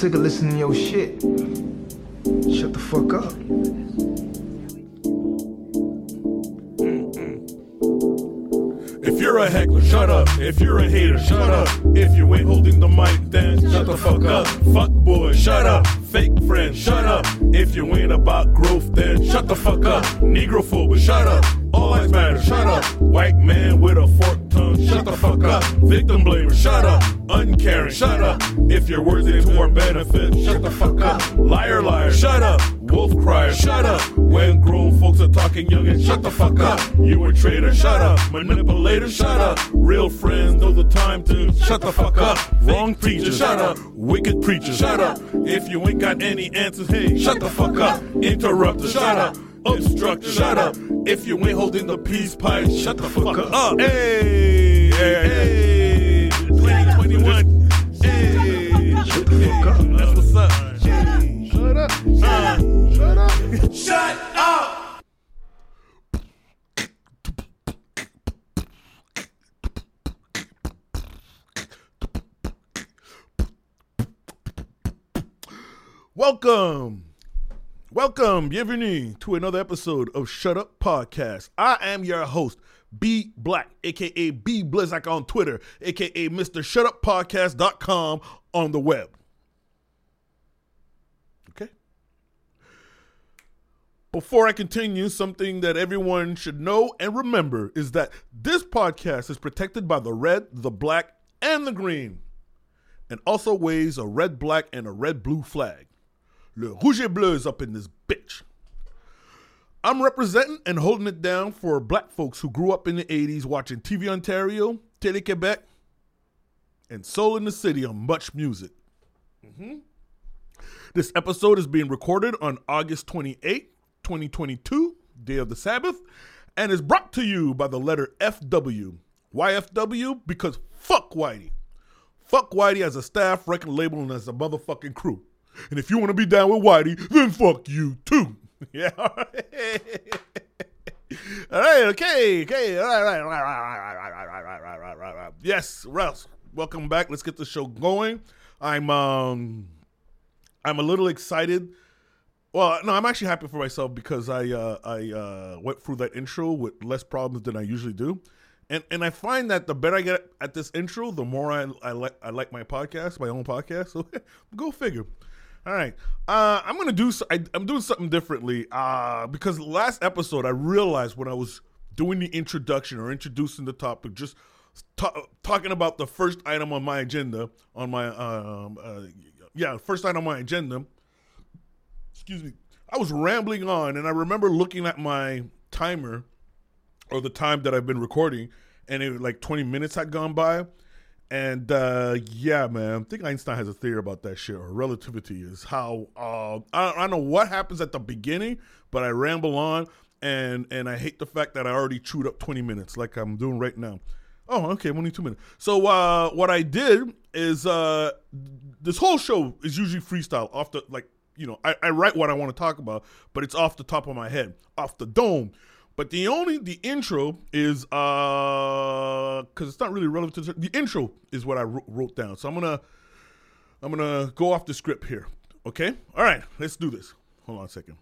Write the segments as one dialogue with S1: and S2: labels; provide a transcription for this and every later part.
S1: sick of listening to your shit. Shut the fuck up.
S2: If you're a heckler, shut up. If you're a hater, shut up. If you ain't holding the mic, then shut the fuck up. Fuck boy, shut up. Fake friend, shut up. If you ain't about growth, then shut the fuck up. Negrophobe, shut up. All lives matter, shut up. White man with a forked tongue, shut the fuck up. Victim blamer, shut up. Uncaring, shut up. If your words ain't to our benefit, shut the fuck up. Liar, liar, shut up. Wolf crier, shut up. When grown folks are talking young and shut the fuck up. You a traitor, shut up. Manipulator, shut up. Real friends know the time to shut the fuck up. Wrong preacher, shut up. Wicked preacher, shut up. If you ain't got any answers, hey, shut the fuck up. Interrupter, shut up. Obstructor, shut up. If you ain't holding the peace pipe, shut the fuck up. Hey, hey, 2021. Hey,
S1: Shut the fuck up.
S2: that's what's up.
S1: Shut up. Shut up.
S2: Shut up! Welcome, bienvenue to another episode of Shut Up Podcast. I am your host, B Black, aka B Blizzak on Twitter, aka Mr. ShutUpPodcast.com on the web. Okay? Before I continue, something that everyone should know and remember is that this podcast is protected by the red, the black, and the green, and also waves a red, black, and a red-blue flag. Le Rouge et Bleu is up in this bitch. I'm representing and holding it down for black folks who grew up in the 80s watching TV Ontario, Télé-Québec, and Soul in the City on Much Music. This episode is being recorded on August 28, 2022, day of the Sabbath, and is brought to you by the letter FW. Why FW? Because fuck Whitey. Fuck Whitey as a staff, record label, and as a motherfucking crew. And if you want to be down with Whitey, then fuck you too. Yeah. All right. Okay. All right. Yes, Ralph. Welcome back. Let's get the show going. I'm a little excited. Well, no, I'm actually happy for myself because I went through that intro with less problems than I usually do. And I find that the better I get at this intro, the more I like my podcast, my own podcast. So go figure. All right, I'm doing something differently because last episode I realized when I was doing the introduction or introducing the topic, just talking about the first item on my agenda, first item on my agenda. Excuse me, I was rambling on, and I remember looking at my timer or the time that I've been recording, and it was like 20 minutes had gone by. And yeah, man, I think Einstein has a theory about that shit, or relativity is how, I don't know what happens at the beginning, but I ramble on, and I hate the fact that I already chewed up 20 minutes like I'm doing right now. Oh, okay, only 2 minutes. So what I did is this whole show is usually freestyle off the, like, you know, I write what I want to talk about, but it's off the top of my head, off the dome. But the intro is, because it's not really relevant to the intro is what I wrote down. So I'm gonna go off the script here. Okay? All right, let's do this. Hold on a second.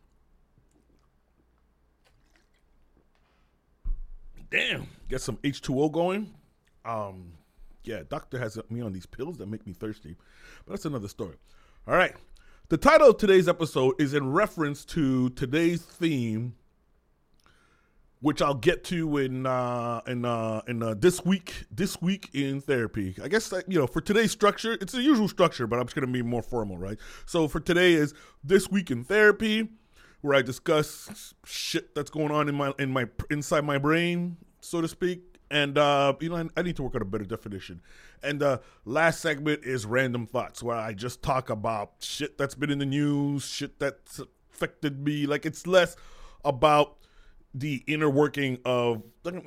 S2: Damn, get some H2O going. Yeah, doctor has me on these pills that make me thirsty, but that's another story. All right, the title of today's episode is in reference to today's theme, which I'll get to in this week in therapy. I guess that, you know, for today's structure, it's the usual structure, but I'm just gonna be more formal, right? So for today is This Week in Therapy, where I discuss shit that's going on in my inside my brain, so to speak. And you know, I need to work on a better definition. And last segment is Random Thoughts, where I just talk about shit that's been in the news, shit that's affected me. Like, it's less about the inner working of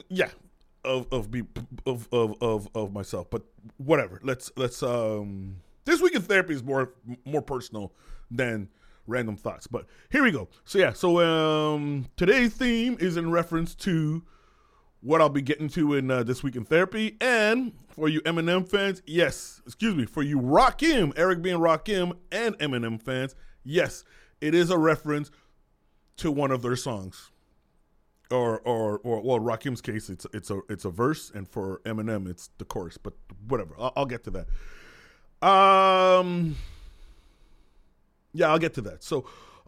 S2: myself, but whatever. Let's This Week in Therapy is more personal than Random Thoughts, but here we go. So today's theme is in reference to what I'll be getting to in This Week in Therapy. And for you Eminem fans, for you Rakim, Eric being Rakim, and Eminem fans, yes, it is a reference to one of their songs. Or Rakim's case, it's a verse, and for Eminem, it's the chorus. But whatever, I'll get to that. Yeah, I'll get to that. So,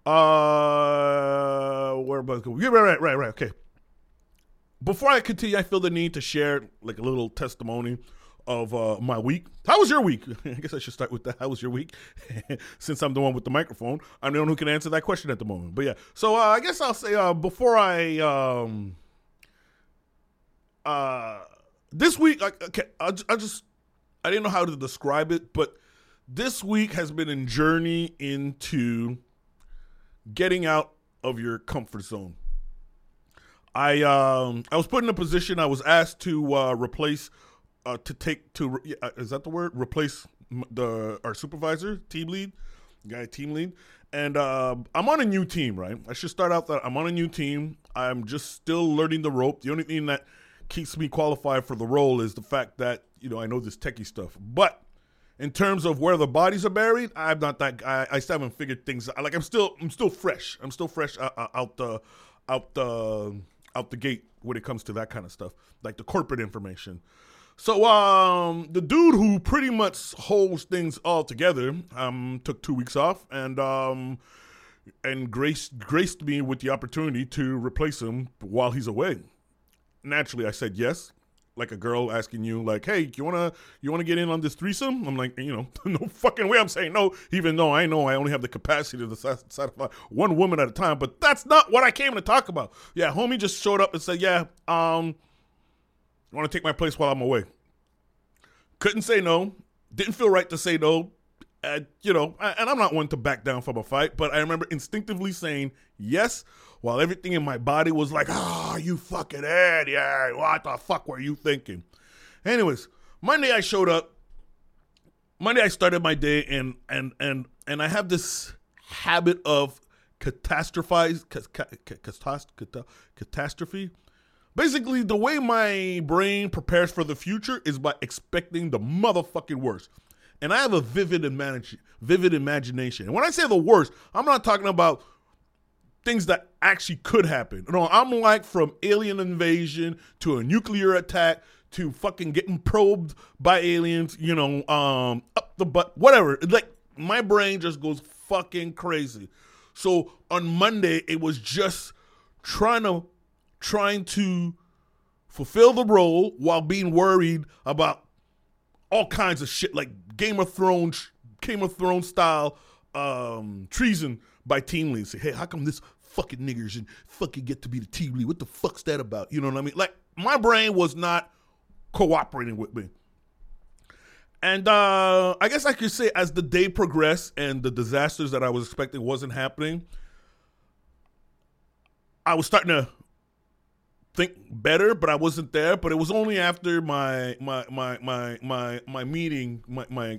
S2: where am I going? Yeah, right. Okay. Before I continue, I feel the need to share like a little testimony of my week. How was your week? I guess I should start with that. How was your week? Since I'm the one with the microphone, I'm the one who can answer that question at the moment. But yeah, so I guess I'll say before I this week, okay, I didn't know how to describe it, but this week has been a journey into getting out of your comfort zone. I was put in a position. I was asked to replace. Is that the word? Replace our supervisor, team lead, and I'm on a new team, right? I should start out that I'm on a new team. I'm just still learning the rope. The only thing that keeps me qualified for the role is the fact that I know this techie stuff. But in terms of where the bodies are buried, I'm not that guy. I still haven't figured things out. Like I'm still fresh. I'm still fresh out the gate when it comes to that kind of stuff, like the corporate information. So the dude who pretty much holds things all together took 2 weeks off and graced me with the opportunity to replace him while he's away. Naturally, I said yes, like a girl asking you, like, "Hey, you wanna get in on this threesome?" I'm like, no fucking way I'm saying no, even though I know I only have the capacity to satisfy one woman at a time. But that's not what I came to talk about. Yeah, homie just showed up and said, "Yeah, you want to take my place while I'm away?" Couldn't say no. Didn't feel right to say no. And I'm not one to back down from a fight, but I remember instinctively saying yes, while everything in my body was like, you fucking idiot. What the fuck were you thinking? Anyways, Monday I showed up. Monday I started my day, and I have this habit of catastrophe. Basically, the way my brain prepares for the future is by expecting the motherfucking worst. And I have a vivid imagination. And when I say the worst, I'm not talking about things that actually could happen. No, I'm like from alien invasion to a nuclear attack to fucking getting probed by aliens, up the butt, whatever. Like, my brain just goes fucking crazy. So on Monday, it was just trying to fulfill the role while being worried about all kinds of shit, like Game of Thrones style treason by team leads. Say, hey, how come this fucking niggers and fucking get to be the team lead? What the fuck's that about? You know what I mean? Like, my brain was not cooperating with me. And I guess I could say as the day progressed and the disasters that I was expecting wasn't happening, I was starting to think better, but I wasn't there. But it was only after my meeting, my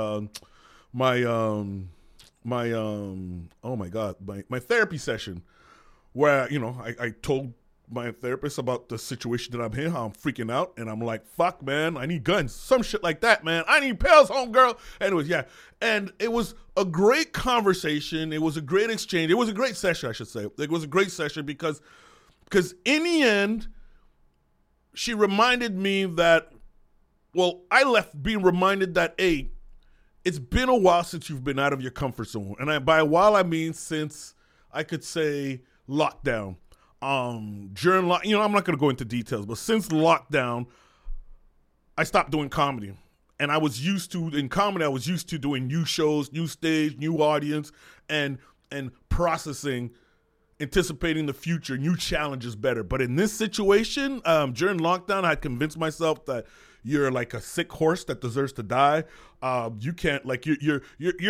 S2: therapy session, where I told my therapist about the situation that I'm in, how I'm freaking out, and I'm like, fuck, man, I need guns, some shit like that, man. I need pills, homegirl. Anyways, yeah, and it was a great conversation. It was a great exchange. It was a great session, I should say. It was a great session because in the end, she reminded me that, I left being reminded that, A, it's been a while since you've been out of your comfort zone. And by a while, I mean since, I could say, lockdown. During I'm not going to go into details, but since lockdown, I stopped doing comedy. And I was used to doing new shows, new stage, new audience, and processing, anticipating the future, new challenges better. But in this situation, during lockdown, I had convinced myself that you're like a sick horse that deserves to die. You can't, like, you're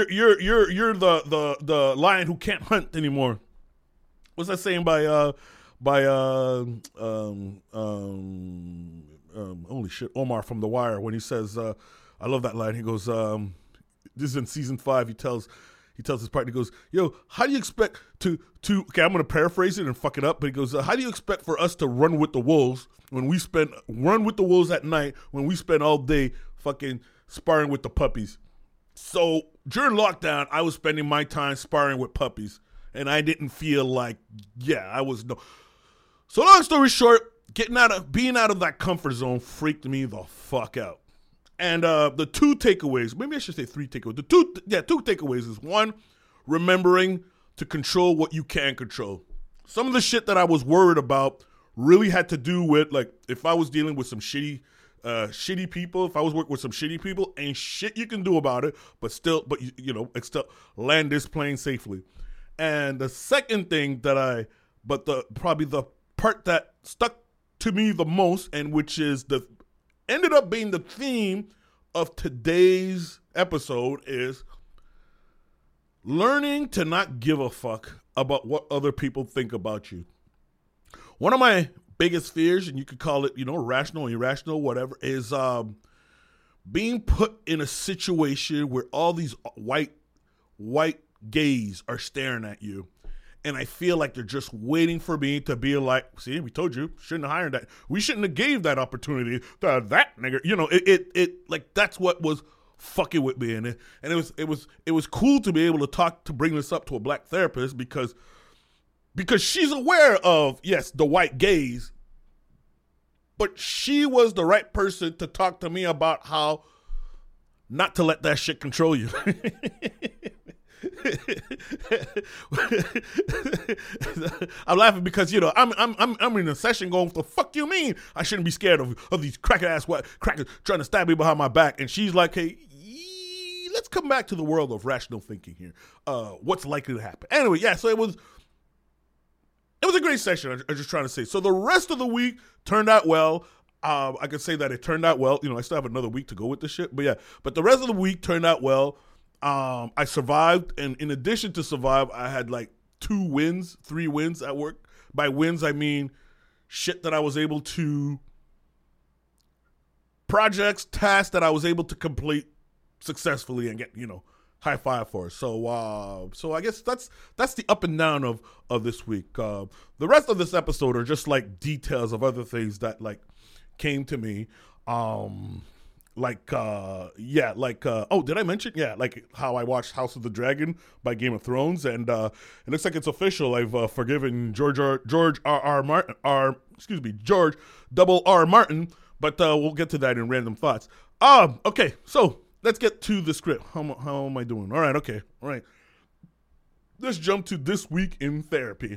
S2: the lion who can't hunt anymore. What's that saying by holy shit, Omar from The Wire, when he says, I love that line. He goes, this is in season 5. He tells he tells his partner, he goes, yo, how do you expect to okay, I'm going to paraphrase it and fuck it up, but he goes, how do you expect for us to run with the wolves at night when we spend all day fucking sparring with the puppies? So during lockdown, I was spending my time sparring with puppies, and I didn't feel like, So long story short, being out of that comfort zone freaked me the fuck out. And the two takeaways, maybe I should say three takeaways. Two takeaways is one, remembering to control what you can control. Some of the shit that I was worried about really had to do with, like, if I was dealing with some shitty people, if I was working with some shitty people, ain't shit you can do about it, but still land this plane safely. And the second thing probably the part that stuck to me the most, and which is ended up being the theme of today's episode, is learning to not give a fuck about what other people think about you. One of my biggest fears, and you could call it, rational, irrational, whatever, is being put in a situation where all these white gays are staring at you. And I feel like they're just waiting for me to be like, see, we told you, shouldn't have hired that. We shouldn't have gave that opportunity to that nigga. It like, that's what was fucking with me. And it was cool to be able to bring this up to a black therapist because she's aware of, yes, the white gays, but she was the right person to talk to me about how not to let that shit control you. I'm laughing because I'm in a session going, what the fuck you mean I shouldn't be scared of these crackers trying to stab me behind my back? And she's like, hey, let's come back to the world of rational thinking here. What's likely to happen? Anyway, yeah, so it was a great session. I'm just trying to say. So the rest of the week turned out well. I can say that it turned out well. I still have another week to go with this shit, but the rest of the week turned out well. I survived, and in addition to survive, I had like 3 wins at work. By wins, I mean shit that I was able to, tasks that I was able to complete successfully and get, high five for. So I guess that's the up and down of this week. The rest of this episode are just like details of other things that like came to me. Did I mention? Yeah, like how I watched House of the Dragon by Game of Thrones, and it looks like it's official. I've forgiven George Double R. Martin, but we'll get to that in random thoughts. Okay, so let's get to the script. How am I doing? All right, okay, all right. Let's jump to This Week in Therapy.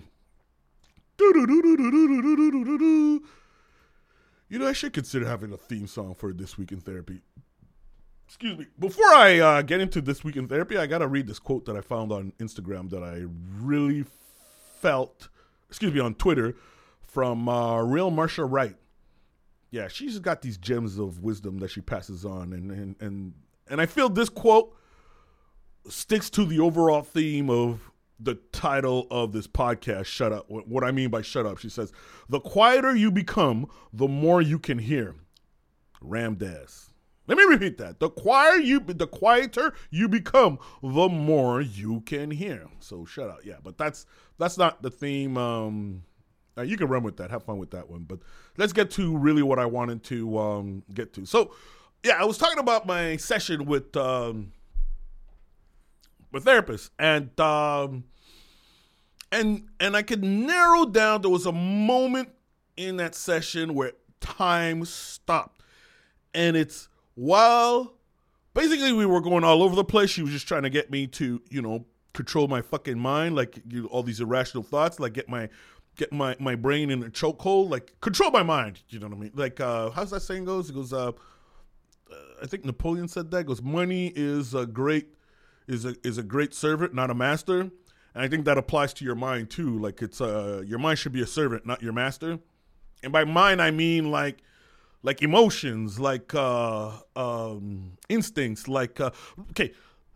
S2: I should consider having a theme song for This Week in Therapy. Excuse me. Before I get into This Week in Therapy, I got to read this quote that I found on Instagram that I really felt, on Twitter, from Real Marsha Wright. Yeah, she's got these gems of wisdom that she passes on. And I feel this quote sticks to the overall theme of the title of this podcast, Shut Up. What I mean by shut up, she says, the quieter you become, the more you can hear. Ram Dass. Let me repeat that. The quieter you become, the more you can hear. So shut up. Yeah, but that's not the theme. You can run with that. Have fun with that one. But let's get to really what I wanted to get to. So, yeah, I was talking about my session with therapists, and I could narrow down. There was a moment in that session where time stopped, and it's while basically we were going all over the place. She was just trying to get me to control my fucking mind, like all these irrational thoughts, like get my brain in a chokehold, like control my mind. You know what I mean? Like how's that saying goes? It goes. I think Napoleon said that. It goes, money is a great servant, not a master. And I think that applies to your mind too. Like it's your mind should be a servant, not your master. And by mind, I mean like emotions, like instincts, like okay.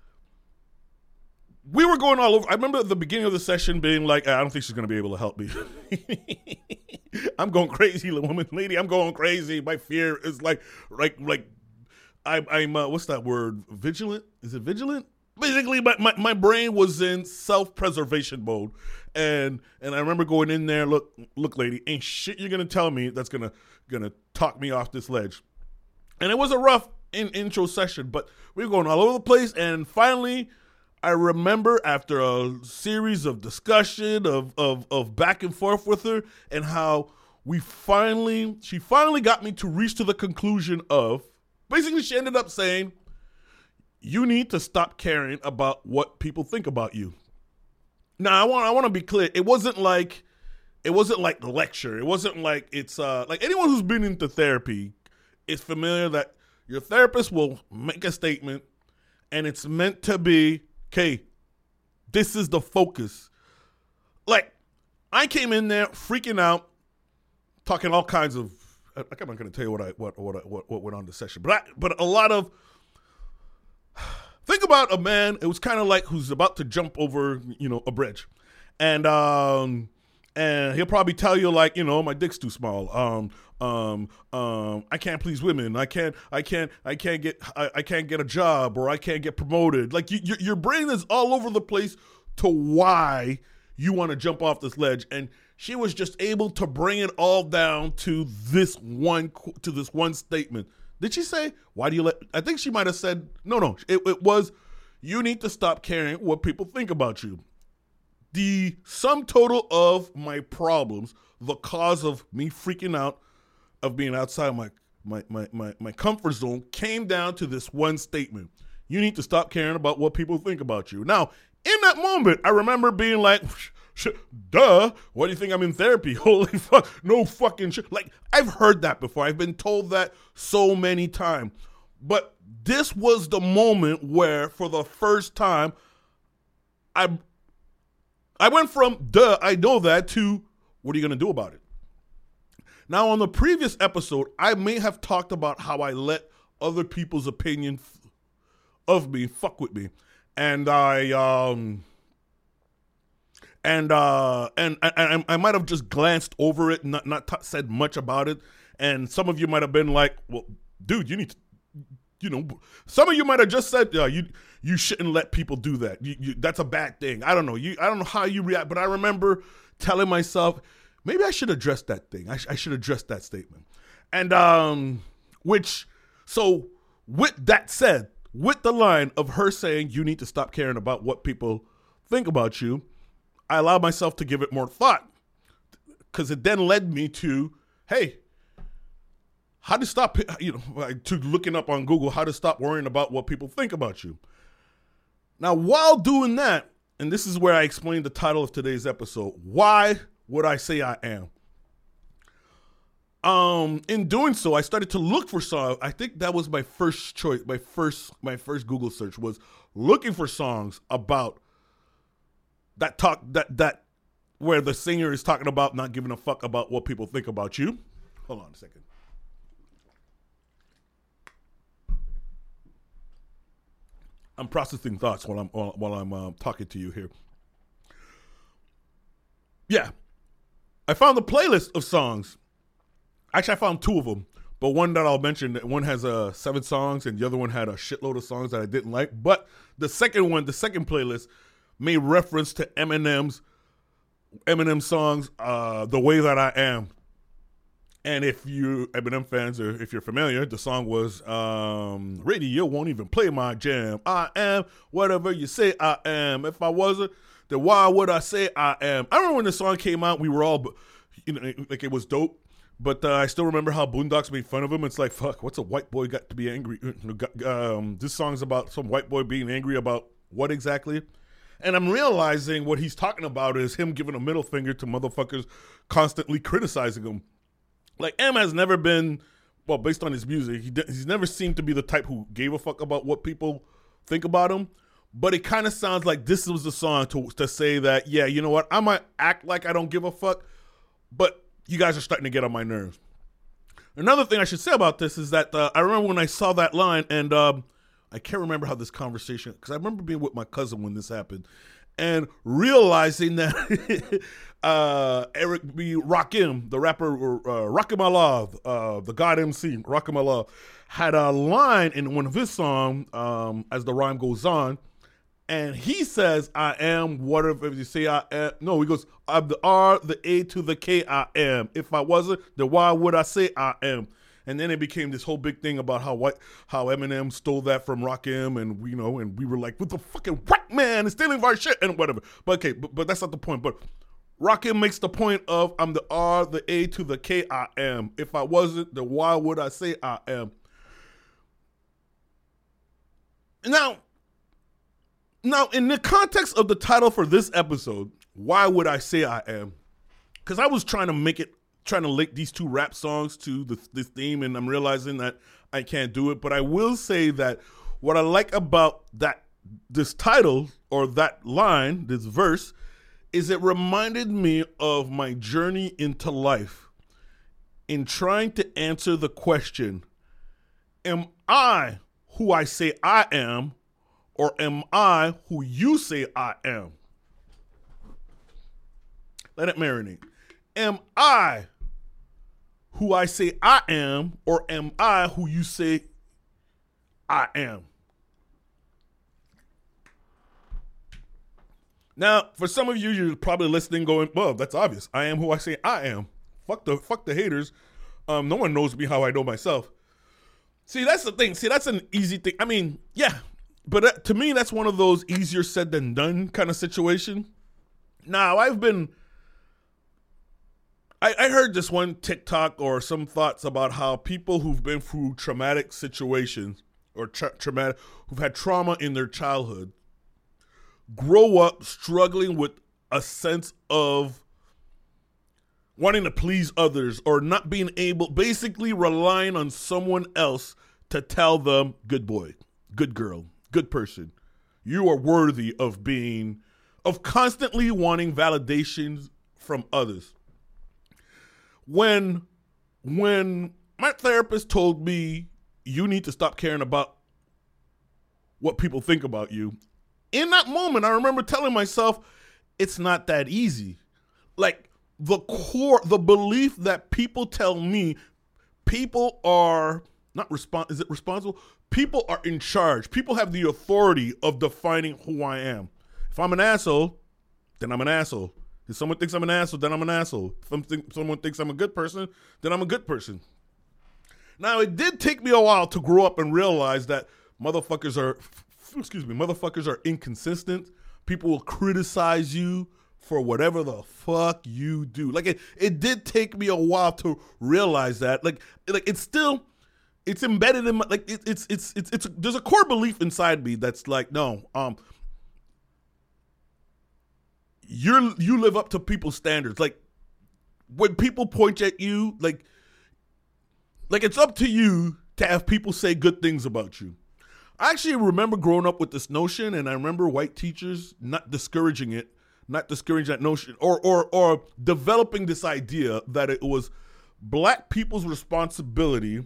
S2: We were going all over. I remember at the beginning of the session being like, I don't think she's going to be able to help me. I'm going crazy, lady. I'm going crazy. My fear is like I'm what's that word? Vigilant? Is it vigilant? basically my brain was in self-preservation mode. And I remember going in there, look, lady, ain't shit you're gonna tell me that's gonna talk me off this ledge. And it was a rough intro session, but we were going all over the place. And finally, I remember after a series of discussion of back and forth with her, and how she finally got me to reach to the conclusion of, basically she ended up saying, you need to stop caring about what people think about you. Now, I want to be clear. It wasn't like the lecture. It wasn't like it's like anyone who's been into therapy is familiar that your therapist will make a statement and it's meant to be, okay, this is the focus. Like, I came in there freaking out, talking all kinds of, I'm not going to tell you what went on the session, but a lot of, think about a man, it was kind of like who's about to jump over, a bridge. And he'll probably tell you, like, my dick's too small. I can't please women. I can't get a job, or I can't get promoted. Like, your brain is all over the place to why you want to jump off this ledge. And she was just able to bring it all down to this one statement. Did she say, why do you I think she might have said, no, it was, you need to stop caring what people think about you. The sum total of my problems, the cause of me freaking out, of being outside my comfort zone, came down to this one statement. You need to stop caring about what people think about you. Now, in that moment, I remember being like, duh, why do you think I'm in therapy? Holy fuck, no fucking shit. Like, I've heard that before. I've been told that so many times. But this was the moment where, for the first time, I went from, duh, I know that, to, what are you going to do about it? Now, on the previous episode, I may have talked about how I let other people's opinion of me fuck with me. And I might have just glanced over it, not said much about it. And some of you might have been like, well, dude, you need to, some of you might have just said, you shouldn't let people do that. That's a bad thing. I don't know. I don't know how you react, but I remember telling myself, maybe I should address that thing. I should address that statement. And, so with that said, with the line of her saying, you need to stop caring about what people think about you, I allowed myself to give it more thought, because it then led me to, hey, how to stop, to looking up on Google, how to stop worrying about what people think about you. Now, while doing that, and this is where I explained the title of today's episode, why would I say I am? In doing so, I started to look for songs. I think that was my first choice. My first Google search was looking for songs about that talk, that where the singer is talking about not giving a fuck about what people think about you. Hold on a second. I'm processing thoughts while I'm talking to you here. Yeah, I found a playlist of songs. Actually, I found two of them, but one that I'll mention, one has 7 songs, and the other one had a shitload of songs that I didn't like. But the second playlist made reference to Eminem songs, "The Way That I Am." And if you Eminem fans, or if you're familiar, the song was "Radio won't even play my jam. I am whatever you say I am. If I wasn't, then why would I say I am?" I remember when the song came out, we were all, like, it was dope. But I still remember how Boondocks made fun of him. It's like, fuck, what's a white boy got to be angry? This song's about some white boy being angry about what exactly? And I'm realizing what he's talking about is him giving a middle finger to motherfuckers constantly criticizing him. Like, M has never been, well, based on his music, he's never seemed to be the type who gave a fuck about what people think about him. But it kind of sounds like this was the song to say that, yeah, you know what? I might act like I don't give a fuck, but you guys are starting to get on my nerves. Another thing I should say about this is that I remember when I saw that line, and I can't remember how this conversation, because I remember being with my cousin when this happened, and realizing that Eric B. Rakim, the rapper, Rakim Allah, the God MC, Rakim Allah, had a line in one of his songs, as the rhyme goes on, And he says, I am whatever you say I am. No, he goes, I'm the R, the A to the K, I am. If I wasn't, then why would I say I am? And then it became this whole big thing about how Eminem stole that from Rakim, and we were like, what the fucking white man is stealing our shit and whatever. But okay, but that's not the point. But Rakim makes the point of, I'm the R, the A to the K, I am. If I wasn't, then why would I say I am? Now, in the context of the title for this episode, why would I say I am? Because I was trying to link these two rap songs to this theme, and I'm realizing that I can't do it. But I will say that what I like about this title or that line, this verse, is it reminded me of my journey into life in trying to answer the question, am I who I say I am, or am I who you say I am? Let it marinate. Am I who I say I am, or am I who you say I am? Now, for some of you, you're probably listening going, well, that's obvious. I am who I say I am. Fuck the haters. No one knows me how I know myself. See, that's the thing. See, that's an easy thing. I mean, yeah. But to me, that's one of those easier said than done kind of situation. Now, I heard this one TikTok or some thoughts about how people who've been through traumatic situations or who've had trauma in their childhood grow up struggling with a sense of wanting to please others or not being able, basically relying on someone else to tell them, good boy, good girl, good person, you are worthy of constantly wanting validations from others. When my therapist told me you need to stop caring about what people think about you, in that moment, I remember telling myself, it's not that easy. Like the belief that people tell me people are not is it responsible? People are in charge. People have the authority of defining who I am. If I'm an asshole, then I'm an asshole. If someone thinks I'm an asshole, then I'm an asshole. If someone thinks I'm a good person, then I'm a good person. Now, it did take me a while to grow up and realize that motherfuckers are inconsistent. People will criticize you for whatever the fuck you do. Like it did take me a while to realize that. Like it's embedded in my, like it's there's a core belief inside me that's like, no, you live up to people's standards. Like when people point at you, like it's up to you to have people say good things about you. I actually remember growing up with this notion, and I remember white teachers not discouraging that notion, or developing this idea that it was black people's responsibility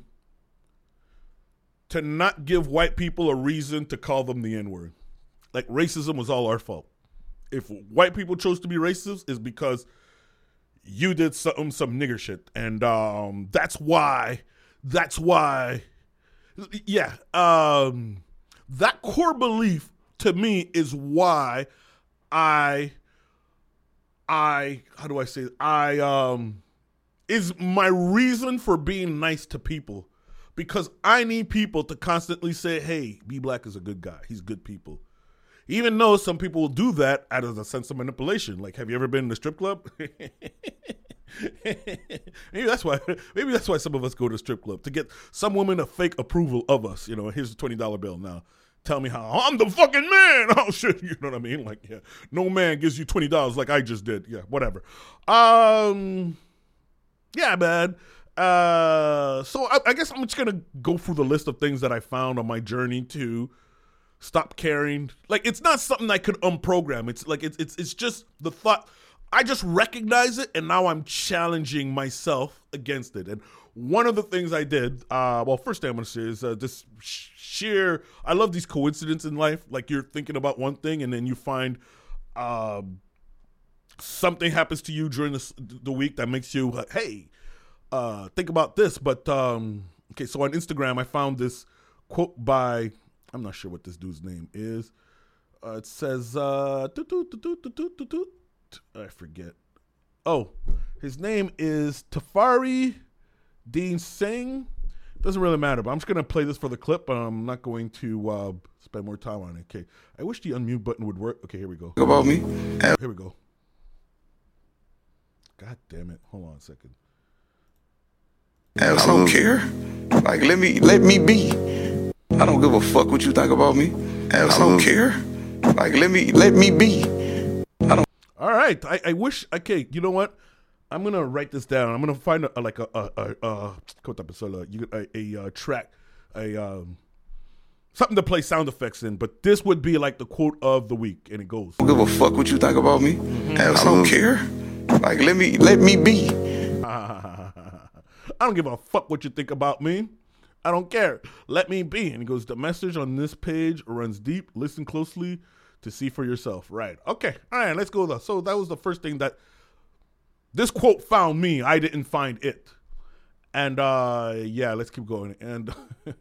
S2: to not give white people a reason to call them the N-word. Like racism was all our fault. If white people chose to be racist, it's because you did some nigger shit, and that's why. Yeah, that core belief to me is why how do I say it? Is my reason for being nice to people, because I need people to constantly say, hey, B Black is a good guy. He's good people. Even though some people will do that out of a sense of manipulation. Like, have you ever been in a strip club? Maybe that's why some of us go to a strip club, to get some woman a fake approval of us. You know, here's a $20 bill now. Tell me how I'm the fucking man. Oh shit, you know what I mean? Like, yeah, no man gives you $20 like I just did. Yeah, whatever. Yeah, man. So I guess I'm just gonna go through the list of things that I found on my journey to stop caring. Like, it's not something I could unprogram. It's like it's just the thought. I just recognize it, and now I'm challenging myself against it. And one of the things I did, first thing I'm going to say is this sheer, I love these coincidences in life. Like, you're thinking about one thing, and then you find something happens to you during the week that makes you, hey, think about this. But, okay, so on Instagram, I found this quote by, I'm not sure what this dude's name is. It says, I forget. Oh, his name is Tafari Dean Singh. Doesn't really matter, but I'm just going to play this for the clip. I'm not going to spend more time on it. Okay. I wish the unmute button would work. Okay, here we go.
S3: About me?
S2: Here we go. God damn it. Hold on a second.
S3: I don't care. Like, let me be. I don't give a fuck what you think about me. I don't care. Like, let me be.
S2: All right. I wish. Okay, you know what? I'm gonna write this down. I'm gonna find a track, something to play sound effects in. But this would be like the quote of the week, and it goes.
S3: I don't give a fuck what you think about me. I don't care. Like, let me be.
S2: I don't give a fuck what you think about me. I don't care. Let me be. And he goes, the message on this page runs deep. Listen closely to see for yourself. Right. Okay. All right. Let's go. So that was the first thing that this quote found me. I didn't find it. And yeah, let's keep going. And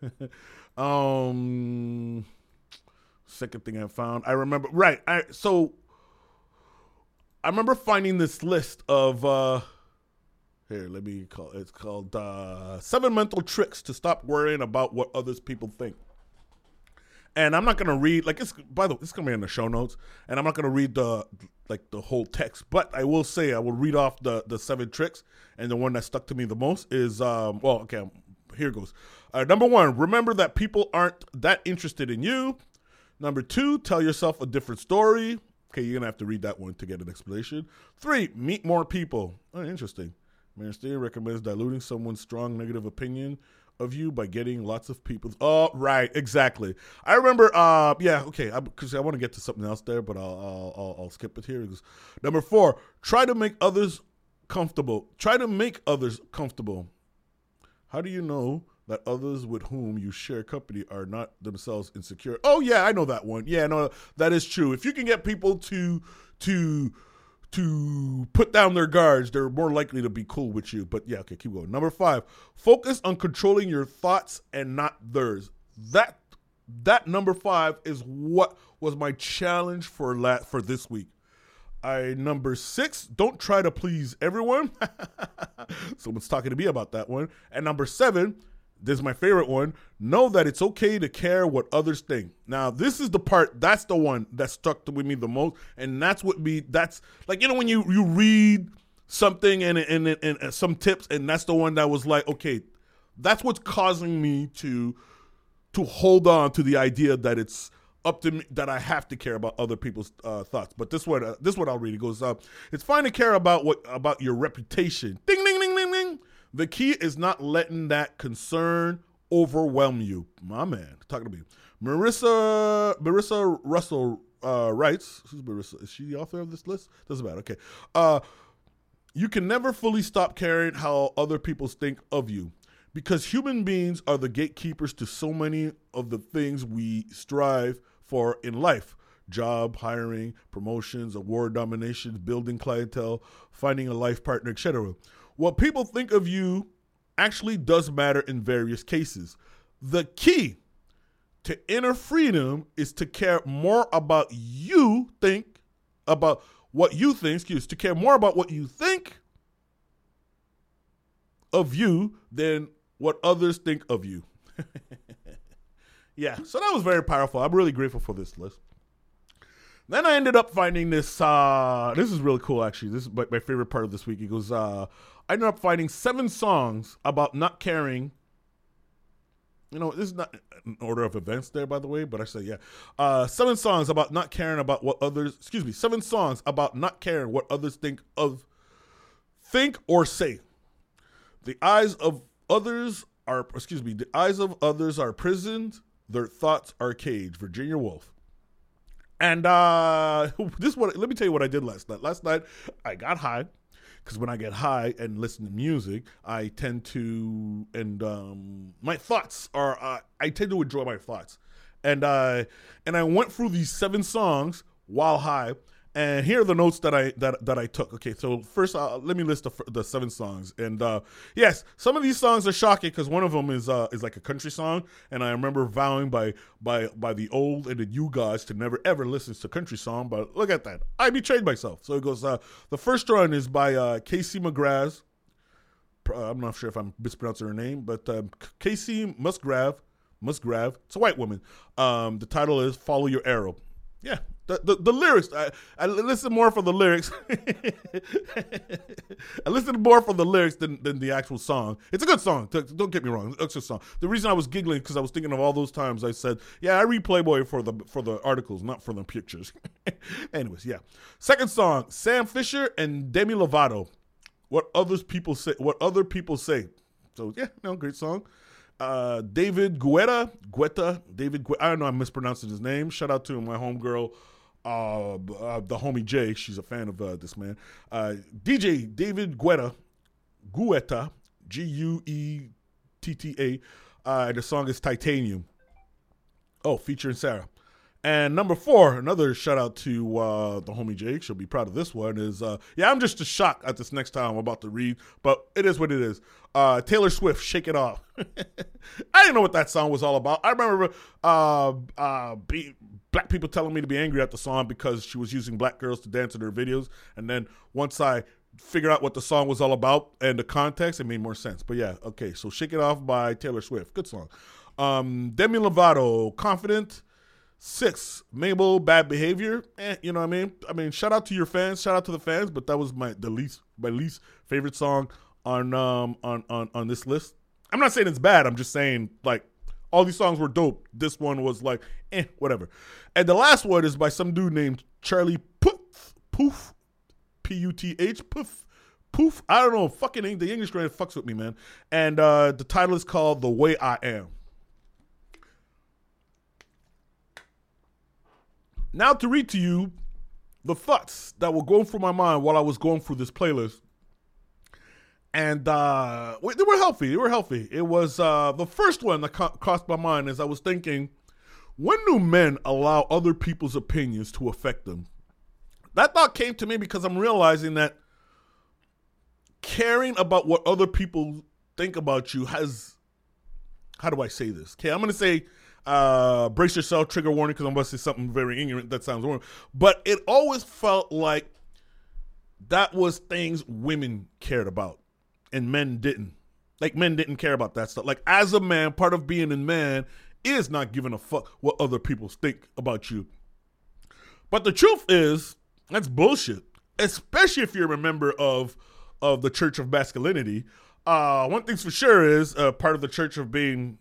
S2: second thing I found, I remember. Right. So I remember finding this list of here, let me call it. It's called 7 Mental Tricks to Stop Worrying About What Others People Think. And I'm not gonna read, like, it's, by the way, it's gonna be in the show notes, and I'm not gonna read the whole text, but I will say I will read off the 7 tricks, and the one that stuck to me the most is here goes. Number 1, remember that people aren't that interested in you. Number 2, tell yourself a different story. Okay, you're gonna have to read that one to get an explanation. 3, meet more people. Oh, interesting. Manstain recommends diluting someone's strong negative opinion of you by getting lots of people. Oh, right, exactly. I remember. Yeah, okay. Because I want to get to something else there, but I'll skip it here. Number 4, try to make others comfortable. Try to make others comfortable. How do you know that others with whom you share company are not themselves insecure? Oh yeah, I know that one. Yeah, no, that is true. If you can get people to put down their guards, they're more likely to be cool with you. But yeah, okay, keep going. Number 5, focus on controlling your thoughts and not theirs. That number 5 is what was my challenge for this week. Number 6, don't try to please everyone. Someone's talking to me about that one. And number 7, this is my favorite one. Know that it's okay to care what others think. Now, this is the part, that's the one that stuck with me the most. And that's like, you know, when you read something and some tips, and that's the one that was like, okay, that's what's causing me to hold on to the idea that it's up to me, that I have to care about other people's thoughts. But this one I'll read. It goes, it's fine to care about your reputation. Ding, ding, ding, ding, ding. The key is not letting that concern overwhelm you. My man, talking to me. Marissa Russell writes, who's Marissa? Is she the author of this list? Doesn't matter. Okay. You can never fully stop caring how other people think of you, because human beings are the gatekeepers to so many of the things we strive for in life. Job, hiring, promotions, award nominations, building clientele, finding a life partner, etc. What people think of you actually does matter in various cases. The key to inner freedom is to care more about to care more about what you think of you than what others think of you. Yeah, so that was very powerful. I'm really grateful for this list. Then I ended up finding this. This is really cool, actually. This is my favorite part of this week. It goes, I ended up finding 7 songs about not caring. You know, this is not an order of events there, by the way, but I say, yeah. 7 songs about not caring about what others, 7 songs about not caring what others think or say. The eyes of others are prisons, their thoughts are caged. Virginia Woolf. And let me tell you what I did last night. Last night, I got high, because when I get high and listen to music, I tend to, my thoughts are, I tend to enjoy my thoughts. And I went through these 7 songs while high, And here are the notes that I took. Okay, so first let me list the 7 songs. And yes, some of these songs are shocking because one of them is like a country song, and I remember vowing by the old and the new guys to never ever listen to country song. But look at that, I betrayed myself. So it goes. The first one is by Casey McGrath. I'm not sure if I'm mispronouncing her name, but Casey Musgrave. It's a white woman. The title is "Follow Your Arrow." Yeah. The lyrics, I listen more for the lyrics. I listen more for the lyrics than the actual song. It's a good song. Don't get me wrong. It's a good song. The reason I was giggling because I was thinking of all those times I said, yeah, I read Playboy for the articles, not for the pictures. Anyways, yeah. Second song, Sam Fisher and Demi Lovato. What other people say. So yeah, great song. David Guetta. I don't know, I'm mispronouncing his name. Shout out to my homegirl, the homie Jay. She's a fan of this man. DJ David Guetta, Guetta, Guetta. The song is Titanium. Oh, featuring Sarah. And number 4, another shout out to the homie Jake. She'll be proud of this one. Is I'm just as shocked at this next time I'm about to read, but it is what it is. Taylor Swift, Shake It Off. I didn't know what that song was all about. I remember black people telling me to be angry at the song because she was using black girls to dance in her videos. And then once I figured out what the song was all about and the context, it made more sense. But yeah, okay. So Shake It Off by Taylor Swift. Good song. Demi Lovato, Confident. 6, Mabel, Bad Behavior. You know what I mean? I mean, shout out to your fans. Shout out to the fans. But that was my least favorite song on this list. I'm not saying it's bad. I'm just saying, like, all these songs were dope. This one was like, whatever. And the last one is by some dude named Charlie Puth. P-U-T-H. Poof. I don't know. Fucking the English grade fucks with me, man. And the title is called The Way I Am. Now to read to you the thoughts that were going through my mind while I was going through this playlist. And they were healthy. It was the first one that crossed my mind as I was thinking, when do men allow other people's opinions to affect them? That thought came to me because I'm realizing that caring about what other people think about you has, how do I say this? Okay, I'm going to say, brace yourself, trigger warning, because I'm about to say something very ignorant that sounds wrong. But it always felt like that was things women cared about and men didn't. Like, men didn't care about that stuff. Like, as a man, part of being a man is not giving a fuck what other people think about you. But the truth is, that's bullshit. Especially if you're a member of the Church of Masculinity. One thing's for sure is part of the church of being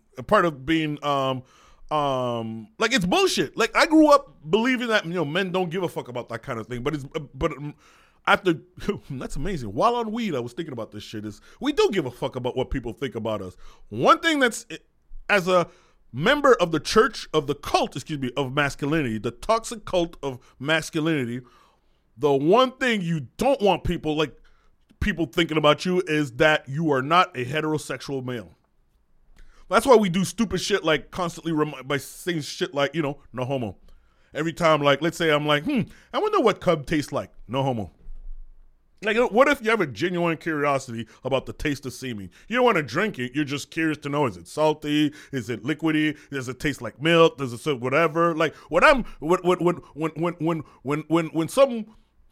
S2: like, it's bullshit. Like, I grew up believing that, men don't give a fuck about that kind of thing. But after, that's amazing. While on weed, I was thinking about this shit. Is we do give a fuck about what people think about us. One thing that's, as a member of the church of the cult, of masculinity, the toxic cult of masculinity, the one thing you don't want people thinking about you is that you are not a heterosexual male. That's why we do stupid shit like constantly by saying shit like, no homo. Every time, like, let's say I'm like, I wonder what cub tastes like. No homo. Like, what if you have a genuine curiosity about the taste of semen? You don't want to drink it. You're just curious to know, is it salty? Is it liquidy? Does it taste like milk? Does it say whatever? Like, when some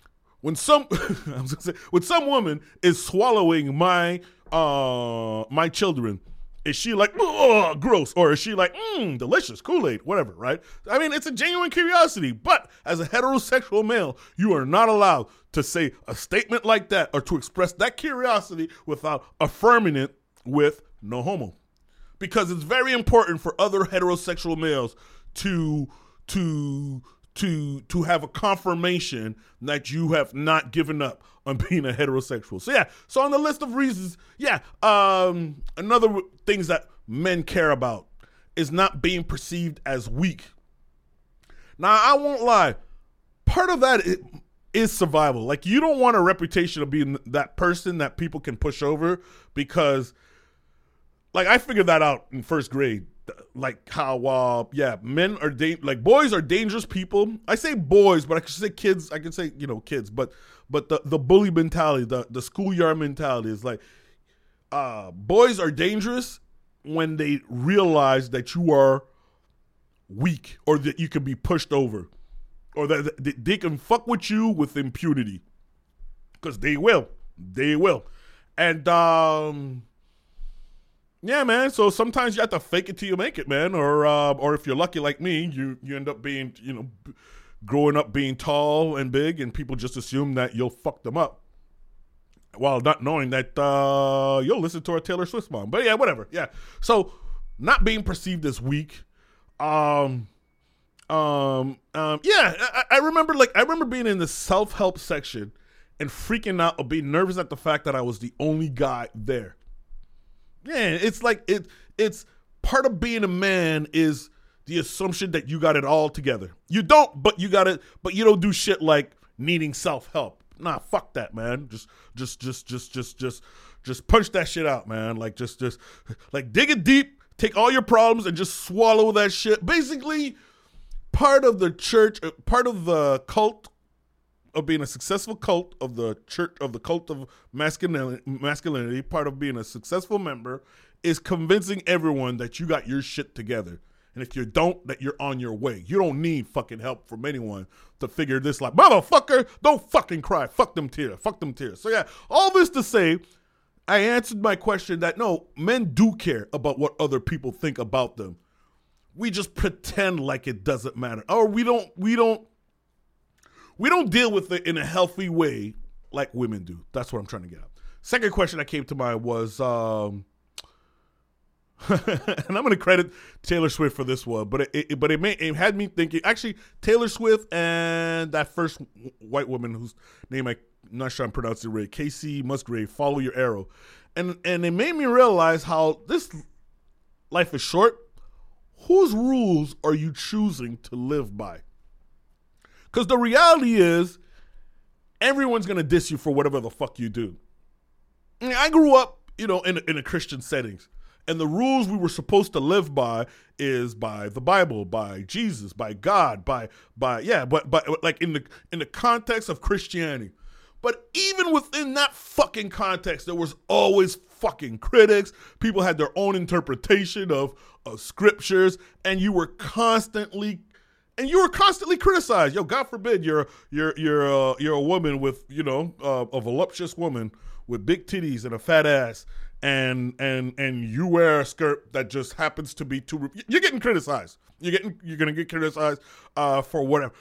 S2: woman is swallowing my children, is she like, oh, gross? Or is she like, delicious, Kool-Aid, whatever, right? I mean, it's a genuine curiosity. But as a heterosexual male, you are not allowed to say a statement like that or to express that curiosity without affirming it with no homo. Because it's very important for other heterosexual males to have a confirmation that you have not given up on being a heterosexual. So on the list of reasons, another things that men care about is not being perceived as weak. Now, I won't lie. Part of that is survival. Like, you don't want a reputation of being that person that people can push over because, like, I figured that out in first grade. like how men are like boys are dangerous people. I say boys, but I could say kids. I could say kids, but the bully mentality, the schoolyard mentality is like boys are dangerous when they realize that you are weak or that you can be pushed over or that they can fuck with you with impunity, because they will. And yeah, man. So sometimes you have to fake it till you make it, man. Or if you're lucky like me, you end up being, growing up being tall and big, and people just assume that you'll fuck them up, while not knowing that you'll listen to a Taylor Swift song. But yeah, whatever. Yeah. So not being perceived as weak. Yeah. I remember being in the self-help section and freaking out or being nervous at the fact that I was the only guy there. Yeah, it's like it's part of being a man is the assumption that you got it all together. You don't, but you got it, but you don't do shit like needing self-help. Nah, fuck that, man. Just punch that shit out, man. Like just like dig it deep, take all your problems and just swallow that shit. Basically, part of the church, part of the cult of being a successful cult of the church, of the cult of masculinity, part of being a successful member is convincing everyone that you got your shit together. And if you don't, that you're on your way. You don't need fucking help from anyone to figure this like, motherfucker, don't fucking cry. Fuck them tears. So yeah, all this to say, I answered my question that no, men do care about what other people think about them. We just pretend like it doesn't matter. Or we don't deal with it in a healthy way like women do. That's what I'm trying to get at. Second question that came to mind was, and I'm going to credit Taylor Swift for this one, but it had me thinking. Actually, Taylor Swift and that first white woman whose name I'm not sure I'm pronouncing it right, Casey Musgrave, Follow Your Arrow, and it made me realize how this life is short. Whose rules are you choosing to live by? Because the reality is, everyone's going to diss you for whatever the fuck you do. I grew up, in a Christian settings. And the rules we were supposed to live by is by the Bible, by Jesus, by God, but like in the context of Christianity. But even within that fucking context, there was always fucking critics. People had their own interpretation of scriptures, and you were constantly criticized. Yo, God forbid you're a woman with, a voluptuous woman with big titties and a fat ass, and you wear a skirt that just happens to be too. You're getting criticized. You're gonna get criticized for whatever.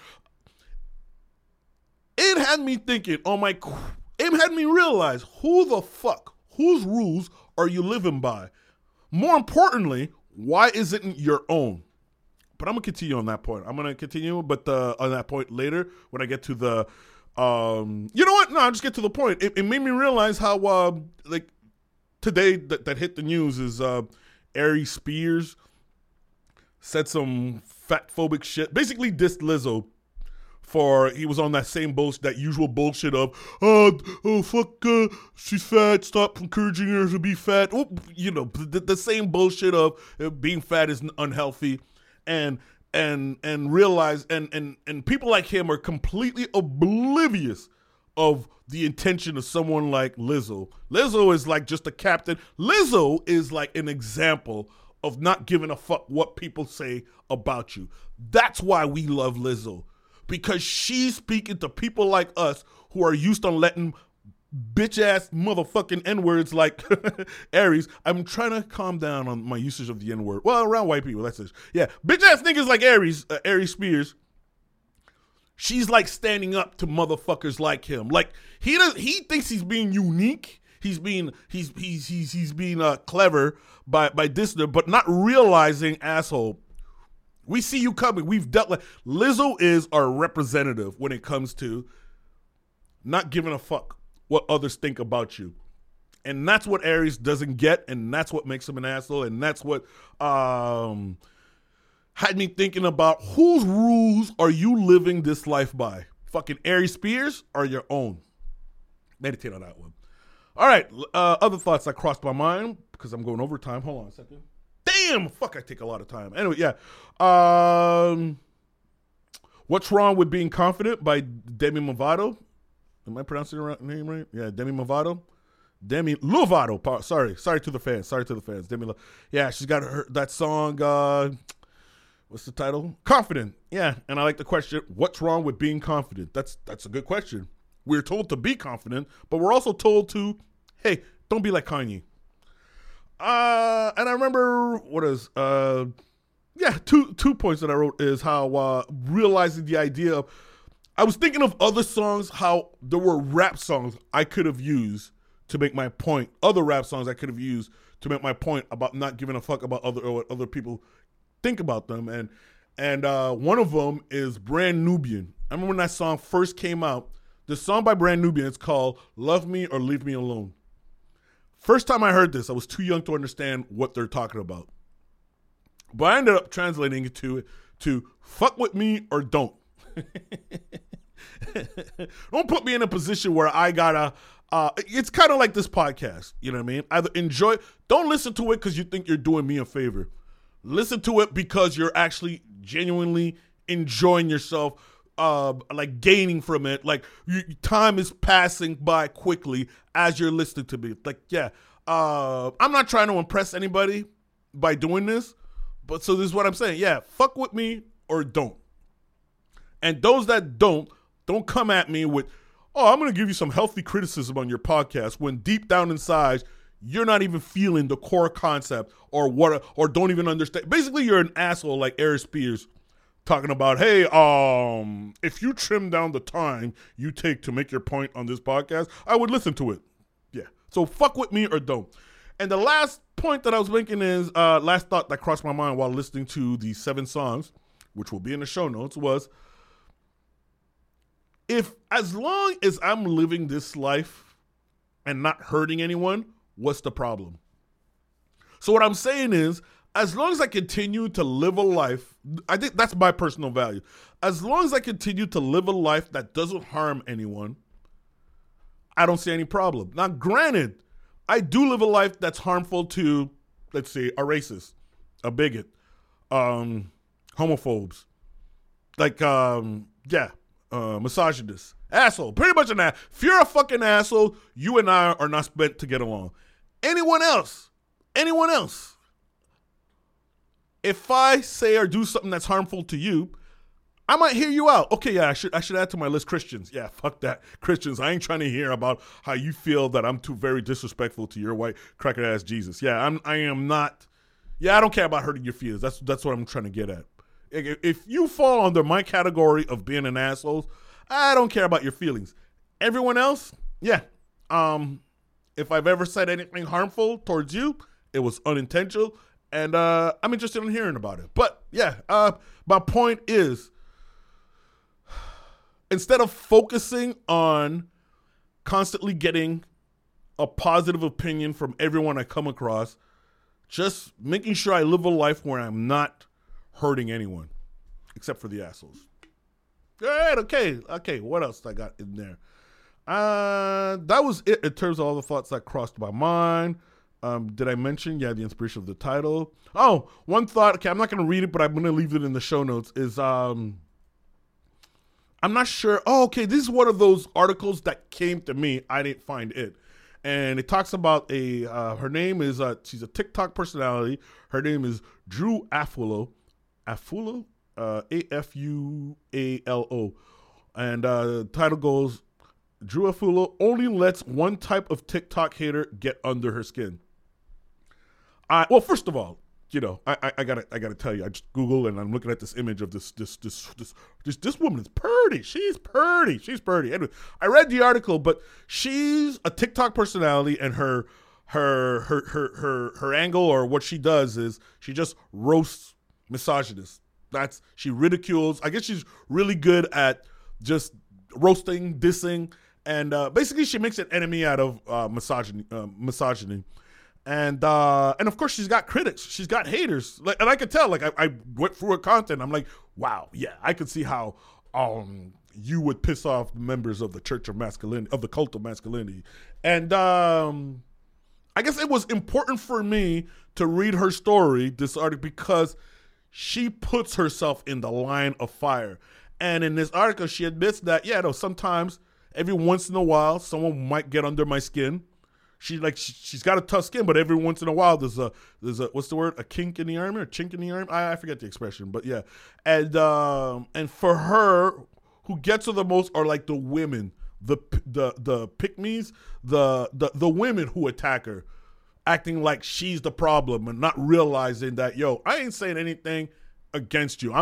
S2: It had me thinking it had me realize whose rules are you living by? More importantly, why isn't it your own? But I'm going to continue on that point. I'm going to continue, but on that point later when I get to the, you know what? No, I'll just get to the point. It made me realize how, like, today that hit the news is Ari Spears said some fat-phobic shit. Basically dissed Lizzo for, he was on that same bullshit, that usual bullshit of, fuck, she's fat, stop encouraging her to be fat. Oh, the same bullshit of being fat is unhealthy. And realize and people like him are completely oblivious of the intention of someone like Lizzo. Lizzo is like just a captain. Lizzo is like an example of not giving a fuck what people say about you. That's why we love Lizzo, because she's speaking to people like us who are used to letting bitch-ass motherfucking N-words like Aries. I'm trying to calm down on my usage of the N-word. Well, around white people, that's it. Yeah, bitch-ass niggas like Ari Spears. She's like standing up to motherfuckers like him. Like he thinks he's being unique. He's being clever by dissing her, but not realizing, asshole, we see you coming. We've dealt with Lizzo is our representative when it comes to not giving a fuck what others think about you. And that's what Aries doesn't get, and that's what makes him an asshole, and that's what had me thinking about whose rules are you living this life by? Fucking Aries Spears or your own? Meditate on that one. All right, other thoughts that crossed my mind, because I'm going over time. Hold on a second. Damn, fuck, I take a lot of time. Anyway, yeah. What's Wrong with Being Confident by Demi Lovato. Am I pronouncing her name right? Yeah, Demi Lovato. Demi Lovato. Sorry to the fans. Yeah, she's got that song. What's the title? Confident. Yeah, and I like the question. What's wrong with being confident? That's a good question. We're told to be confident, but we're also told to, hey, don't be like Kanye. And I remember two points that I wrote is how realizing the idea of, I was thinking of other songs, how there were rap songs I could have used to make my point. Other rap songs I could have used to make my point about not giving a fuck about what other people think about them. And one of them is Brand Nubian. I remember when that song first came out. The song by Brand Nubian, it's called Love Me or Leave Me Alone. First time I heard this, I was too young to understand what they're talking about. But I ended up translating it to fuck with me or don't. Don't put me in a position where I gotta, it's kind of like this podcast, you know what I mean? Either enjoy, don't listen to it because you think you're doing me a favor. Listen to it because you're actually genuinely enjoying yourself, like gaining from it. Like time is passing by quickly as you're listening to me. Like, yeah, I'm not trying to impress anybody by doing this, but so this is what I'm saying. Yeah, fuck with me or don't. And those that don't come at me with, oh, I'm going to give you some healthy criticism on your podcast when deep down inside, you're not even feeling the core concept or don't even understand. Basically, you're an asshole like Eric Spears talking about, hey, if you trim down the time you take to make your point on this podcast, I would listen to it. Yeah. So fuck with me or don't. And the last point that I was making is, last thought that crossed my mind while listening to the 7 songs, which will be in the show notes, was, as long as I'm living this life and not hurting anyone, what's the problem? So what I'm saying is, as long as I continue to live a life, I think that's my personal value. As long as I continue to live a life that doesn't harm anyone, I don't see any problem. Now, granted, I do live a life that's harmful to, let's say, a racist, a bigot, homophobes, like, misogynist, asshole, pretty much an ass. If you're a fucking asshole, you and I are not meant to get along. Anyone else, if I say or do something that's harmful to you, I might hear you out. Okay, yeah, I should add to my list Christians. Yeah, fuck that. Christians, I ain't trying to hear about how you feel that I'm too very disrespectful to your white cracker ass Jesus. Yeah, I am not. Yeah, I don't care about hurting your feelings. That's what I'm trying to get at. If you fall under my category of being an asshole, I don't care about your feelings. Everyone else, yeah. If I've ever said anything harmful towards you, it was unintentional, and I'm interested in hearing about it. But yeah, my point is, instead of focusing on constantly getting a positive opinion from everyone I come across, just making sure I live a life where I'm not hurting anyone, except for the assholes. All right, okay. What else I got in there? That was it in terms of all the thoughts that crossed my mind. Did I mention, the inspiration of the title? Oh, one thought, okay, I'm not going to read it, but I'm going to leave it in the show notes, is, I'm not sure. Oh, okay, this is one of those articles that came to me. I didn't find it. And it talks about her name is, she's a TikTok personality. Her name is Drew Afualo. Afualo? Afualo. And the title goes, Drew Afualo only lets one type of TikTok hater get under her skin. Well, first of all, I gotta tell you, I just Googled and I'm looking at this image of this woman is pretty. She's pretty. Anyway, I read the article, but she's a TikTok personality, and her angle, or what she does, is she just roasts misogynists. She ridicules. I guess she's really good at just roasting, dissing, and basically she makes an enemy out of misogyny. And of course she's got critics. She's got haters. And I could tell, I went through her content. I'm like, wow, yeah, I could see how you would piss off members of the Church of Masculinity, of the Cult of Masculinity. And I guess it was important for me to read her story, this article, because she puts herself in the line of fire. And in this article, she admits that, sometimes, every once in a while, someone might get under my skin. She's got a tough skin, but every once in a while there's a what's the word? A kink in the armor, a chink in the armor. I forget the expression, but yeah. And for her, who gets her the most are like the women, the pick-me's, the women who attack her, acting like she's the problem and not realizing that, I ain't saying anything against you.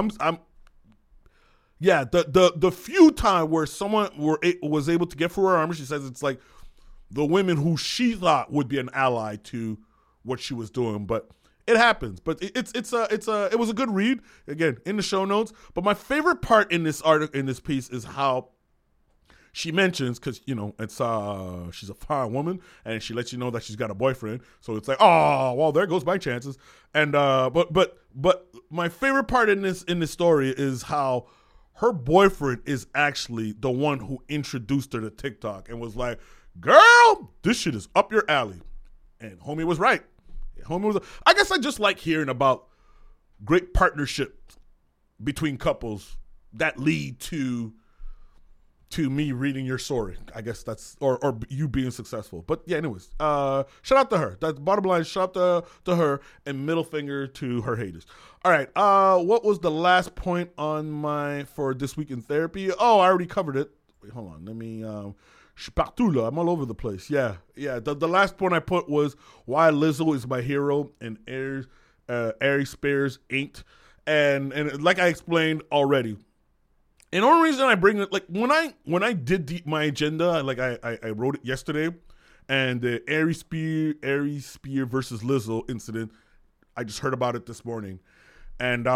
S2: The few time where someone was able to get through her armor, she says it's like the women who she thought would be an ally to what she was doing, but it happens. But it was a good read, again, in the show notes. But my favorite part in this article, in this piece, is how she mentions, because it's she's a fine woman, and she lets you know that she's got a boyfriend. So it's like, oh well, there goes my chances. And but my favorite part in this story is how her boyfriend is actually the one who introduced her to TikTok and was like, girl, this shit is up your alley. And homie was right. I guess I just like hearing about great partnerships between couples that lead to me reading your story. I guess that's, or you being successful. But yeah, anyways, shout out to her. That's bottom line. Shout out to her, and middle finger to her haters. All right. What was the last point on for this week in therapy? Oh, I already covered it. Wait, hold on. Let me, I'm all over the place. Yeah. The last point I put was why Lizzo is my hero and Ari Spears ain't. And like I explained already, and the only reason I bring it, like when I did my agenda, like I wrote it yesterday, and the Ari Spear versus Lizzo incident, I just heard about it this morning, and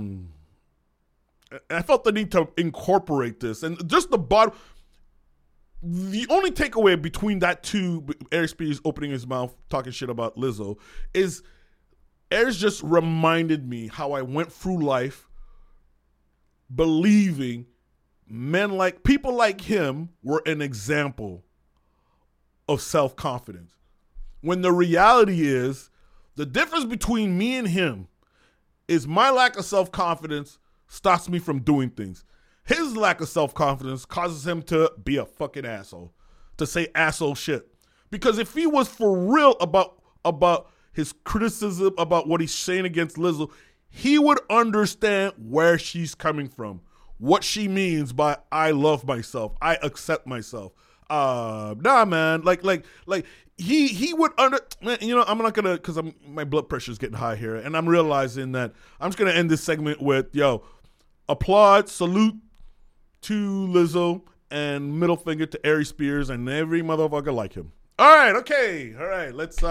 S2: I felt the need to incorporate this, and just the only takeaway between that two, Ari Spears opening his mouth talking shit about Lizzo, is Ari's just reminded me how I went through life believing people like him were an example of self-confidence. When the reality is, the difference between me and him is my lack of self-confidence stops me from doing things. His lack of self-confidence causes him to be a fucking asshole, to say asshole shit. Because if he was for real about his criticism, about what he's saying against Lizzo, he would understand where she's coming from, what she means by I love myself, I accept myself. Nah, man, like he would I'm not gonna, because my blood pressure is getting high here, and I'm realizing that I'm just gonna end this segment with applaud, salute to Lizzo, and middle finger to Ari Spears and every motherfucker like him. All right, okay. All right, let's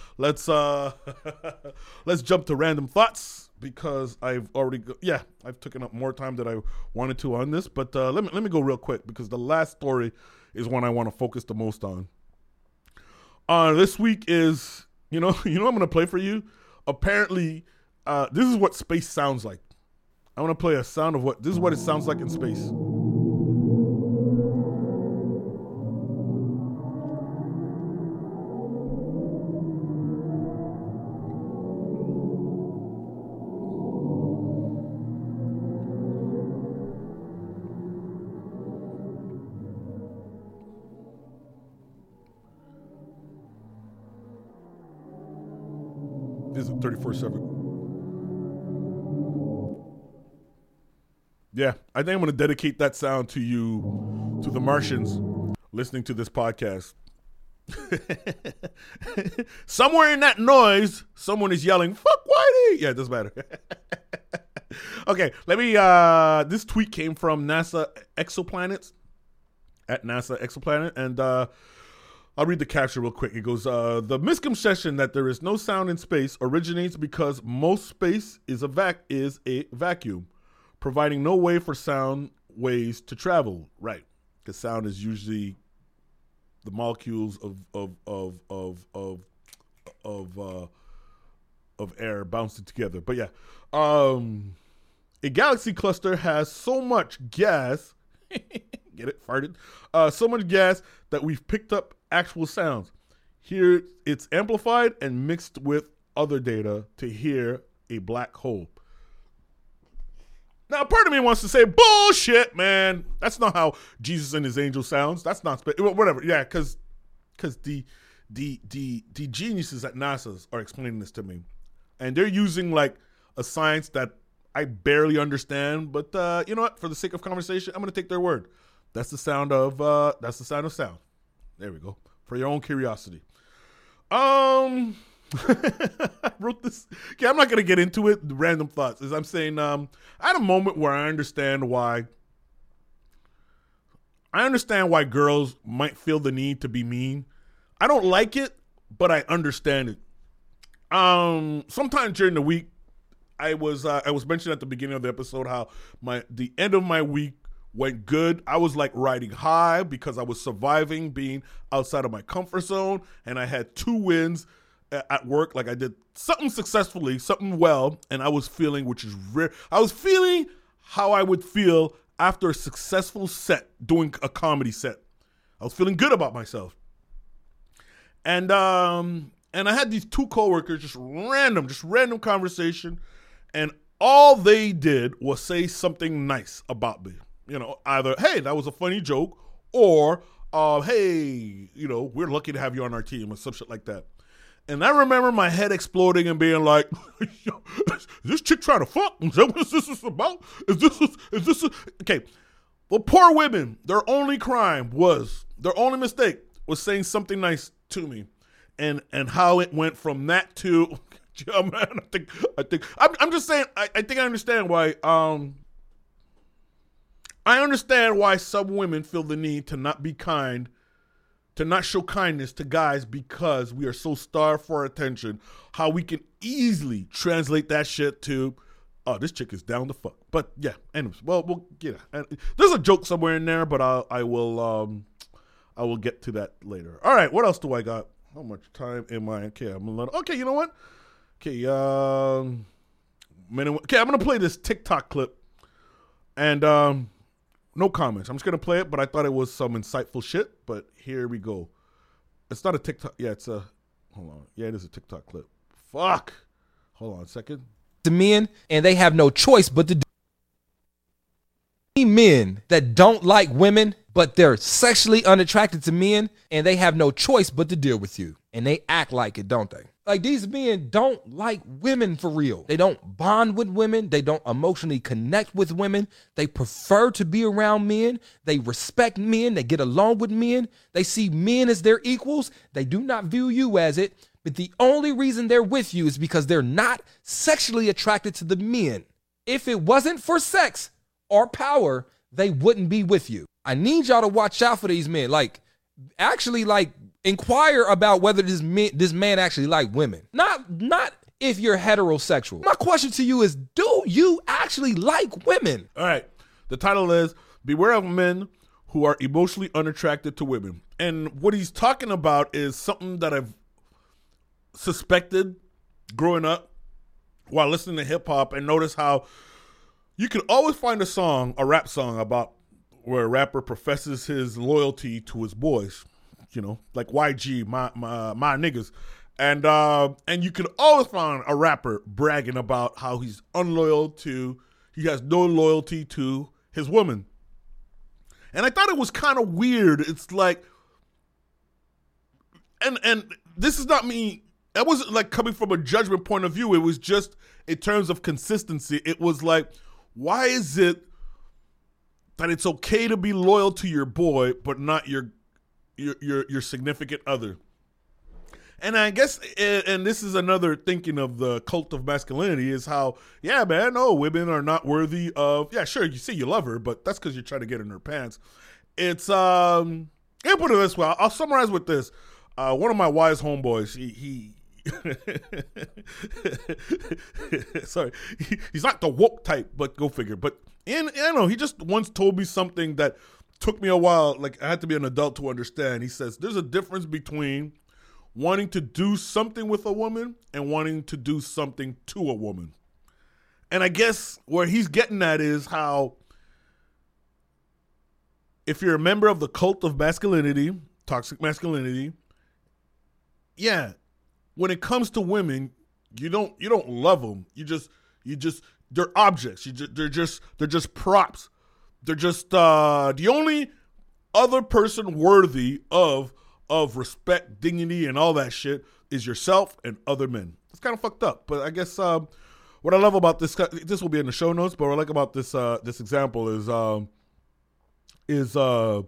S2: let's jump to random thoughts, because I've taken up more time than I wanted to on this, but let me go real quick, because the last story is one I want to focus the most on. This week is, I'm going to play for you. Apparently, this is what space sounds like. I want to play a sound of this is what it sounds like in space. This is 34/7. Yeah, I think I'm going to dedicate that sound to you, to the Martians listening to this podcast. Somewhere in that noise, someone is yelling, "Fuck Whitey!" Yeah, it doesn't matter. Okay, let me, this tweet came from NASA Exoplanets, at NASA Exoplanet, and I'll read the caption real quick. It goes, the misconception that there is no sound in space originates because most space is a vacuum, providing no way for sound waves to travel. Right, because sound is usually the molecules of air bouncing together. But yeah, a galaxy cluster has so much gas. Get it? Farted. So much gas that we've picked up actual sounds. Here, it's amplified and mixed with other data to hear a black hole. Now, part of me wants to say, bullshit, man. That's not how Jesus and his angel sounds. That's not, whatever. Yeah, because the geniuses at NASA are explaining this to me. And they're using like a science that I barely understand. But you know what? For the sake of conversation, I'm going to take their word. That's the sound of sound. There we go. For your own curiosity. I wrote this. Okay, I'm not going to get into it. The random thoughts. As I'm saying, I had a moment where I understand why girls might feel the need to be mean. I don't like it, but I understand it. Sometime during the week, I was mentioning at the beginning of the episode how the end of my week went good. I was like riding high because I was surviving being outside of my comfort zone, and I had 2 wins at work. Like I did something successfully, something well, and I was feeling, which is rare. I was feeling how I would feel after a successful set, doing a comedy set. I was feeling good about myself. And I had these 2 coworkers, just random conversation, and all they did was say something nice about me. You know, either, hey, that was a funny joke, or, hey, you know, we're lucky to have you on our team, or some shit like that. And I remember my head exploding and being like, is this chick trying to fuck? Is that what this is about? Is this okay. Well, poor women, their only mistake was saying something nice to me. And how it went from that to, yeah, man, I'm just saying, I think I understand why, I understand why some women feel the need to not be kind, to not show kindness to guys, because we are so starved for attention, how we can easily translate that shit to, oh, this chick is down to fuck. But yeah, anyways, we'll get it. There's a joke somewhere in there, but I will get to that later. All right, what else do I got? How much time am I? Okay, okay, you know what? Okay, I'm gonna play this TikTok clip, and no comments. I'm just gonna play it, but I thought it was some insightful shit. But here we go. It's not a TikTok. Yeah, it's a. Hold on. Yeah, it is a TikTok clip. Fuck. Hold on a second.
S4: To men, and they have no choice but to do. Men that don't like women, but they're sexually unattracted to men, and they have no choice but to deal with you. And they act like it, don't they? Like, these men don't like women for real. They don't bond with women. They don't emotionally connect with women. They prefer to be around men. They respect men. They get along with men. They see men as their equals. They do not view you as it. But the only reason they're with you is because they're not sexually attracted to the men. If it wasn't for sex or power, they wouldn't be with you. I need y'all to watch out for these men. Like, actually, like, inquire about whether this man actually like women. Not if you're heterosexual. My question to you is, do you actually like women?
S2: All right. The title is Beware of Men Who Are Emotionally Unattracted to Women. And what he's talking about is something that I've suspected growing up while listening to hip hop, and notice how you can always find a rap song about where a rapper professes his loyalty to his boys, you know, like YG, my niggas. And you could always find a rapper bragging about how he has no loyalty to his woman. And I thought it was kind of weird. It's like, and this is not me, I wasn't like coming from a judgment point of view. It was just in terms of consistency. It was like, why is it that it's okay to be loyal to your boy, but not your significant other? And I guess, and this is another thinking of the cult of masculinity, is how, yeah, man, no, women are not worthy of, yeah, sure, you say you love her, but that's because you're trying to get in her pants. It's, let me put it this way. I'll summarize with this. One of my wise homeboys, he sorry, he's not the woke type, but go figure. But I know, he just once told me something that took me a while. Like, I had to be an adult to understand. He says there's a difference between wanting to do something with a woman and wanting to do something to a woman. And I guess where he's getting at is how, if you're a member of the cult of masculinity, toxic masculinity, yeah, when it comes to women, you don't love them. You just they're objects. They're just props. They're just the only other person worthy of respect, dignity, and all that shit is yourself and other men. It's kind of fucked up, but I guess what I love about this will be in the show notes. But what I like about this example is the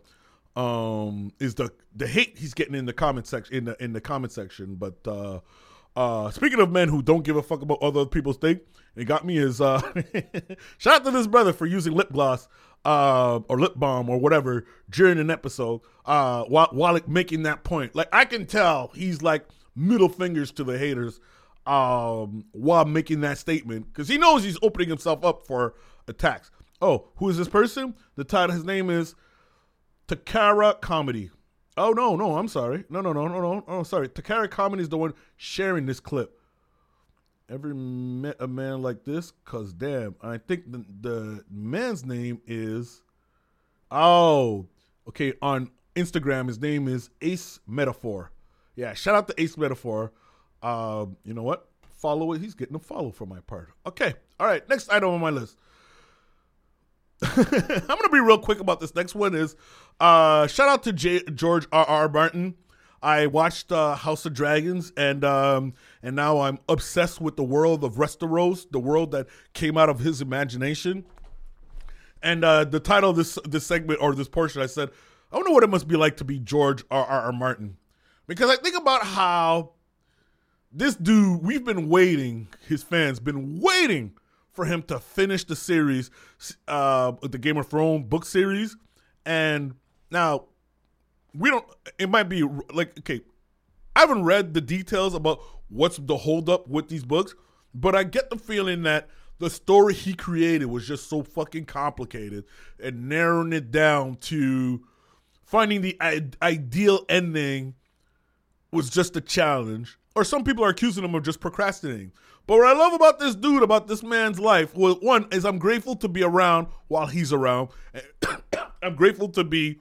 S2: hate he's getting in the comment section in the comment section. But speaking of men who don't give a fuck about other people's thing, it got me is shout out to this brother for using lip gloss or lip balm or whatever during an episode while making that point. Like, I can tell he's like middle fingers to the haters while making that statement, because he knows he's opening himself up for attacks. Oh, who is this person? The title, his name is Takara Comedy. Oh, no, I'm sorry. No. Oh, sorry. Takara Comedy is the one sharing this clip. Ever met a man like this? Cause damn, I think the man's name is, on Instagram his name is Ace Metaphor. Yeah, shout out to Ace Metaphor. You know what? Follow it. He's getting a follow for my part. Okay, all right. Next item on my list. I'm gonna be real quick about this. Next one is shout out to George R.R. Martin. I watched House of Dragons, and now I'm obsessed with the world of Westeros, the world that came out of his imagination. And the title of this segment or this portion, I said, I wonder what it must be like to be George R.R. Martin, because I think about how this dude, we've been waiting, his fans been waiting for him to finish the series, the Game of Thrones book series, and now. It might be like, okay, I haven't read the details about what's the holdup with these books, but I get the feeling that the story he created was just so fucking complicated, and narrowing it down to finding the ideal ending was just a challenge. Or some people are accusing him of just procrastinating. But what I love about this dude, about this man's life, well, one is I'm grateful to be around while he's around. I'm grateful to be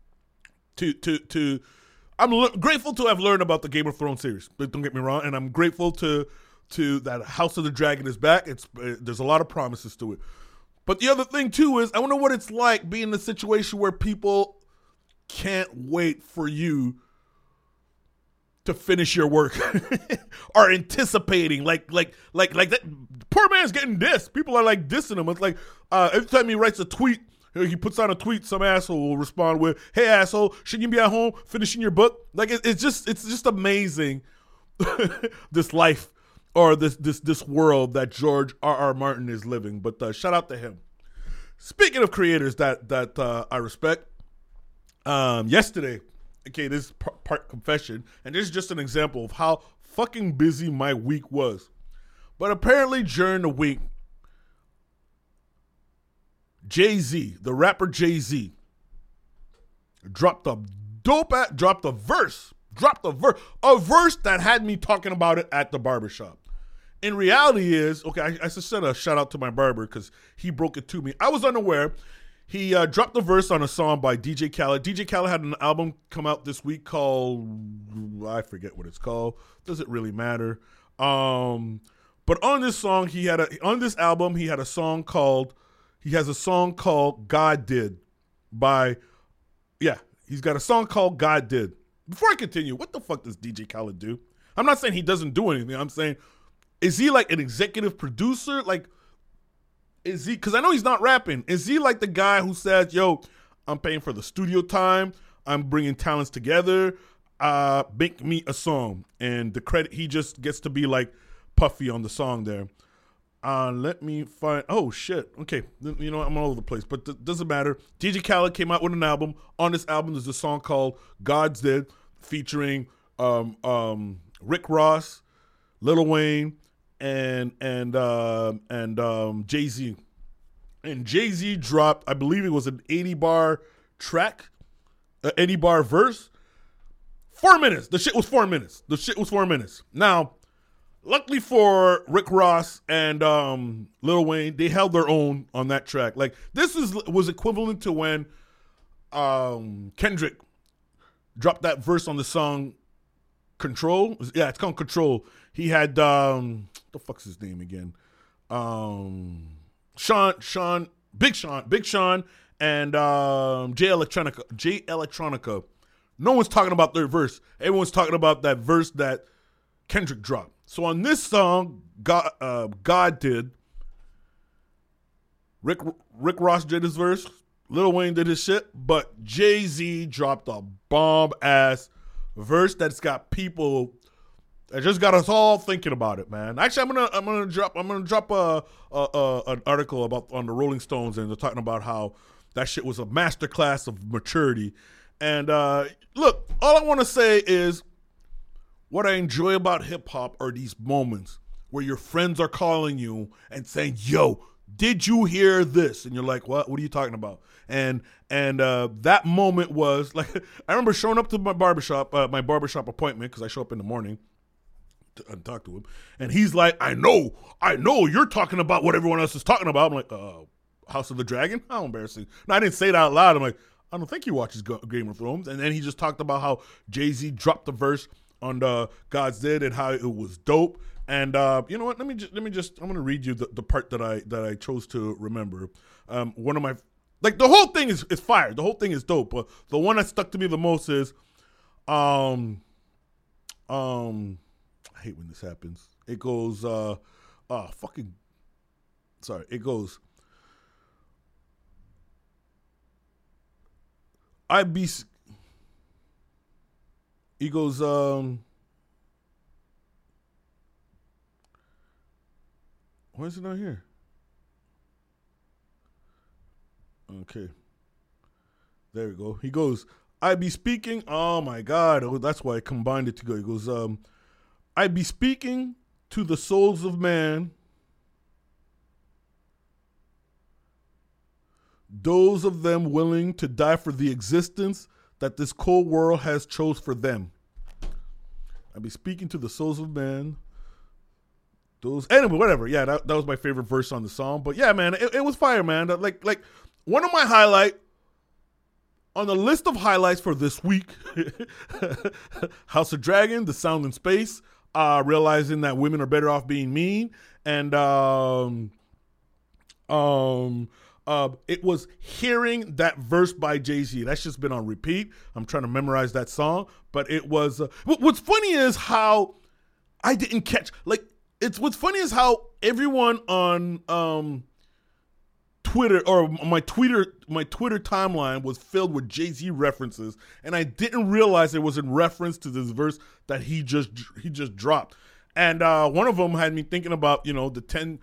S2: grateful to have learned about the Game of Thrones series. But don't get me wrong, and I'm grateful to that House of the Dragon is back. There's a lot of promises to it. But the other thing too is I wonder what it's like being in a situation where people can't wait for you to finish your work are anticipating like that poor man's getting dissed. People are like dissing him. It's like every time he writes a tweet, he puts on a tweet, some asshole will respond with, "Hey asshole, shouldn't you be at home finishing your book?" Like it's just amazing this life or this world that George R.R. Martin is living. But shout out to him. Speaking of creators that I respect, yesterday, okay, this is part confession, and this is just an example of how fucking busy my week was. But apparently during the week, Jay-Z, the rapper Jay-Z, dropped a verse that had me talking about it at the barbershop. In reality is, okay, I just said a shout out to my barber because he broke it to me. I was unaware. He dropped a verse on a song by DJ Khaled. DJ Khaled had an album come out this week called, I forget what it's called. Doesn't really matter. But on this song, he has a song called God Did he's got a song called God Did. Before I continue, what the fuck does DJ Khaled do? I'm not saying he doesn't do anything. I'm saying, is he like an executive producer? Like, is he, because I know he's not rapping. Is he like the guy who says, yo, I'm paying for the studio time, I'm bringing talents together, make me a song, and the credit, he just gets to be like Puffy on the song there. Let me find, oh shit, okay, you know, I'm all over the place, but doesn't matter. DJ Khaled came out with an album. On this album, there's a song called God Did, featuring Rick Ross, Lil Wayne, and Jay-Z. And Jay-Z dropped, I believe it was an 80-bar track, 80-bar verse. 4 minutes. The shit was 4 minutes. Now, luckily for Rick Ross and Lil Wayne, they held their own on that track. Like, this was equivalent to when Kendrick dropped that verse on the song Control. Yeah, it's called Control. He had what the fuck's his name again? Big Sean, and Jay Electronica. No one's talking about their verse. Everyone's talking about that verse that Kendrick dropped. So on this song, God did. Rick Ross did his verse. Lil Wayne did his shit. But Jay-Z dropped a bomb-ass verse that's got people that just got us all thinking about it, man. Actually, I'm gonna drop an article about on the Rolling Stones, and they're talking about how that shit was a masterclass of maturity. And look, all I want to say is what I enjoy about hip hop are these moments where your friends are calling you and saying, "Yo, did you hear this?" And you're like, "What? What are you talking about?" And that moment was like, I remember showing up to my barbershop appointment, because I show up in the morning to talk to him, and he's like, I know you're talking about what everyone else is talking about. I'm like, House of the Dragon? How embarrassing. No, I didn't say it out loud. I'm like, I don't think he watches Game of Thrones. And then he just talked about how Jay-Z dropped the verse on the God's Did and how it was dope. And you know what? Let me just I'm gonna read you the part that I chose to remember. One of my, like, the whole thing is fire. The whole thing is dope. But the one that stuck to me the most is I hate when this happens. It goes it goes, he goes, why is it not here? Okay. There we go. He goes, I be speaking. Oh my God. Oh, that's why I combined it together. He goes, I be speaking to the souls of man, those of them willing to die for the existence that this cold world has chose for them. I be speaking to the souls of man. Anyway, whatever. Yeah, that was my favorite verse on the song. But yeah, man, it was fire, man. Like one of my highlight on the list of highlights for this week, House of Dragon, The Sound in Space, realizing that women are better off being mean, and it was hearing that verse by Jay-Z. That's just been on repeat. I'm trying to memorize that song, but it was. What's funny is how I didn't catch. Like, what's funny is how everyone on Twitter, or my Twitter timeline was filled with Jay-Z references, and I didn't realize it was in reference to this verse that he just dropped. And one of them had me thinking about, the 10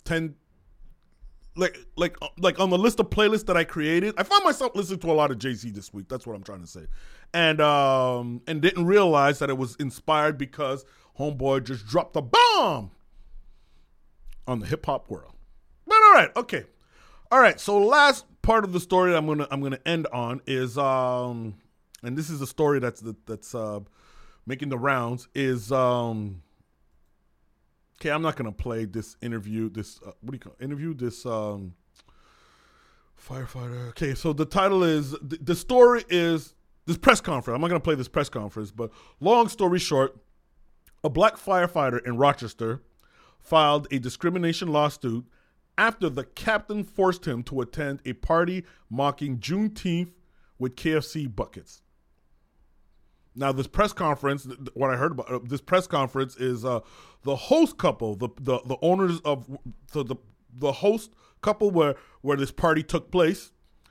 S2: like on the list of playlists that I created. I found myself listening to a lot of Jay-Z this week. That's what I'm trying to say. And didn't realize that it was inspired because homeboy just dropped a bomb on the hip hop world. But all right. So last part of the story that I'm gonna end on is and this is a story that's making the rounds is okay. I'm not gonna play this interview. This firefighter. Okay, so the title is the story is this press conference. I'm not gonna play this press conference, but long story short, a black firefighter in Rochester filed a discrimination lawsuit after the captain forced him to attend a party mocking Juneteenth with KFC buckets. Now, this press conference, what I heard about this press conference is the host couple, the owners of the host couple where this party took place.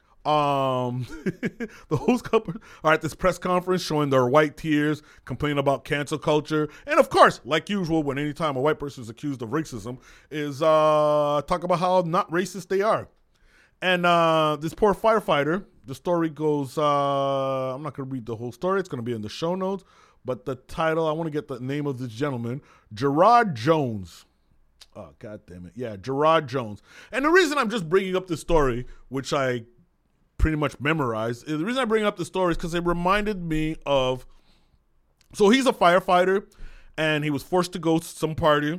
S2: The host couple are at this press conference showing their white tears, complaining about cancel culture, and of course, like usual, when anytime a white person is accused of racism, is talk about how not racist they are. And this poor firefighter, the story goes, I'm not going to read the whole story. It's going to be in the show notes. But the title, I want to get the name of this gentleman, Gerard Jones. Oh, God damn it. Yeah, Gerard Jones. And the reason I'm just bringing up this story, which I pretty much memorized, the reason I bring up the story is because it reminded me of, so he's a firefighter, and he was forced to go to some party.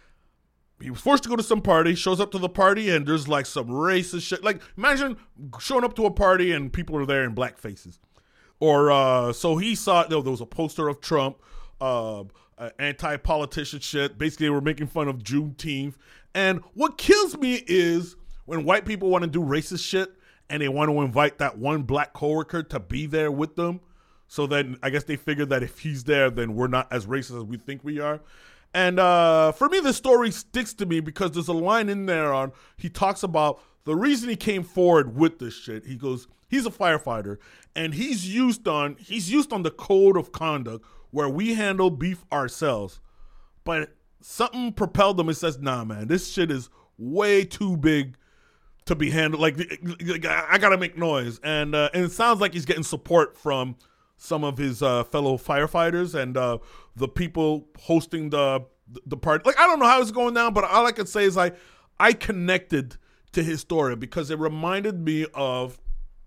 S2: Shows up to the party, and there's like some racist shit. Like, imagine showing up to a party and people are there in black faces. Or, so he saw, there was a poster of Trump. anti-politician shit. Basically, they were making fun of Juneteenth. And what kills me is when white people want to do racist shit and they want to invite that one black coworker to be there with them. So then I guess they figure that if he's there, then we're not as racist as we think we are. And for me, this story sticks to me because there's a line in there on, he talks about the reason he came forward with this shit. He goes, he's a firefighter and he's used on the code of conduct where we handle beef ourselves. But something propelled him and says, nah, man, this shit is way too big to be handled. Like I got to make noise. And it sounds like he's getting support from some of his fellow firefighters and the people hosting the party. Like, I don't know how it's going down, but all I can say is I connected to his story because it reminded me of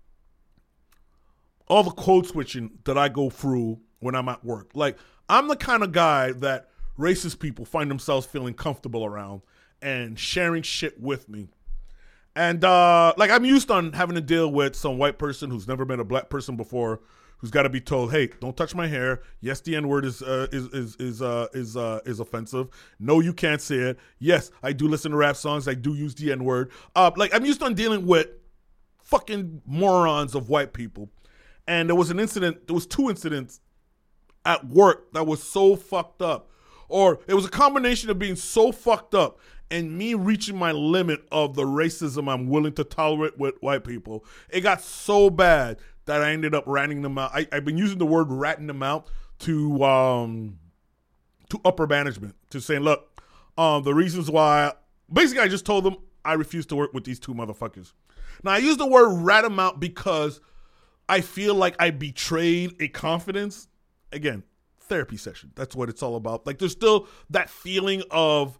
S2: all the code switching that I go through when I'm at work. Like, I'm the kind of guy that racist people find themselves feeling comfortable around and sharing shit with me. And like, I'm used on having to deal with some white person who's never been a black person before, who's got to be told, "Hey, don't touch my hair. Yes, the N-word is offensive. No, you can't say it. Yes, I do listen to rap songs. I do use the N-word." Like, I'm used on dealing with fucking morons of white people. And there was two incidents at work that was so fucked up. Or it was a combination of being so fucked up and me reaching my limit of the racism I'm willing to tolerate with white people. It got so bad that I ended up ratting them out. I've been using the word ratting them out to upper management, to saying, look, the reasons why, basically I just told them I refuse to work with these two motherfuckers. Now I use the word rat them out because I feel like I betrayed a confidence. Again, therapy session. That's what it's all about. Like, there's still that feeling of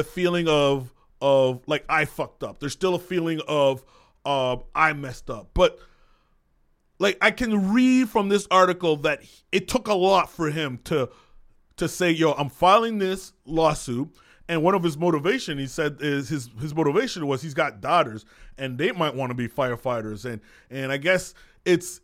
S2: like I fucked up. There's still a feeling of I messed up. But like, I can read from this article that it took a lot for him to say, yo, I'm filing this lawsuit. And one of his motivation, he said, is his motivation was he's got daughters and they might want to be firefighters. And I guess it's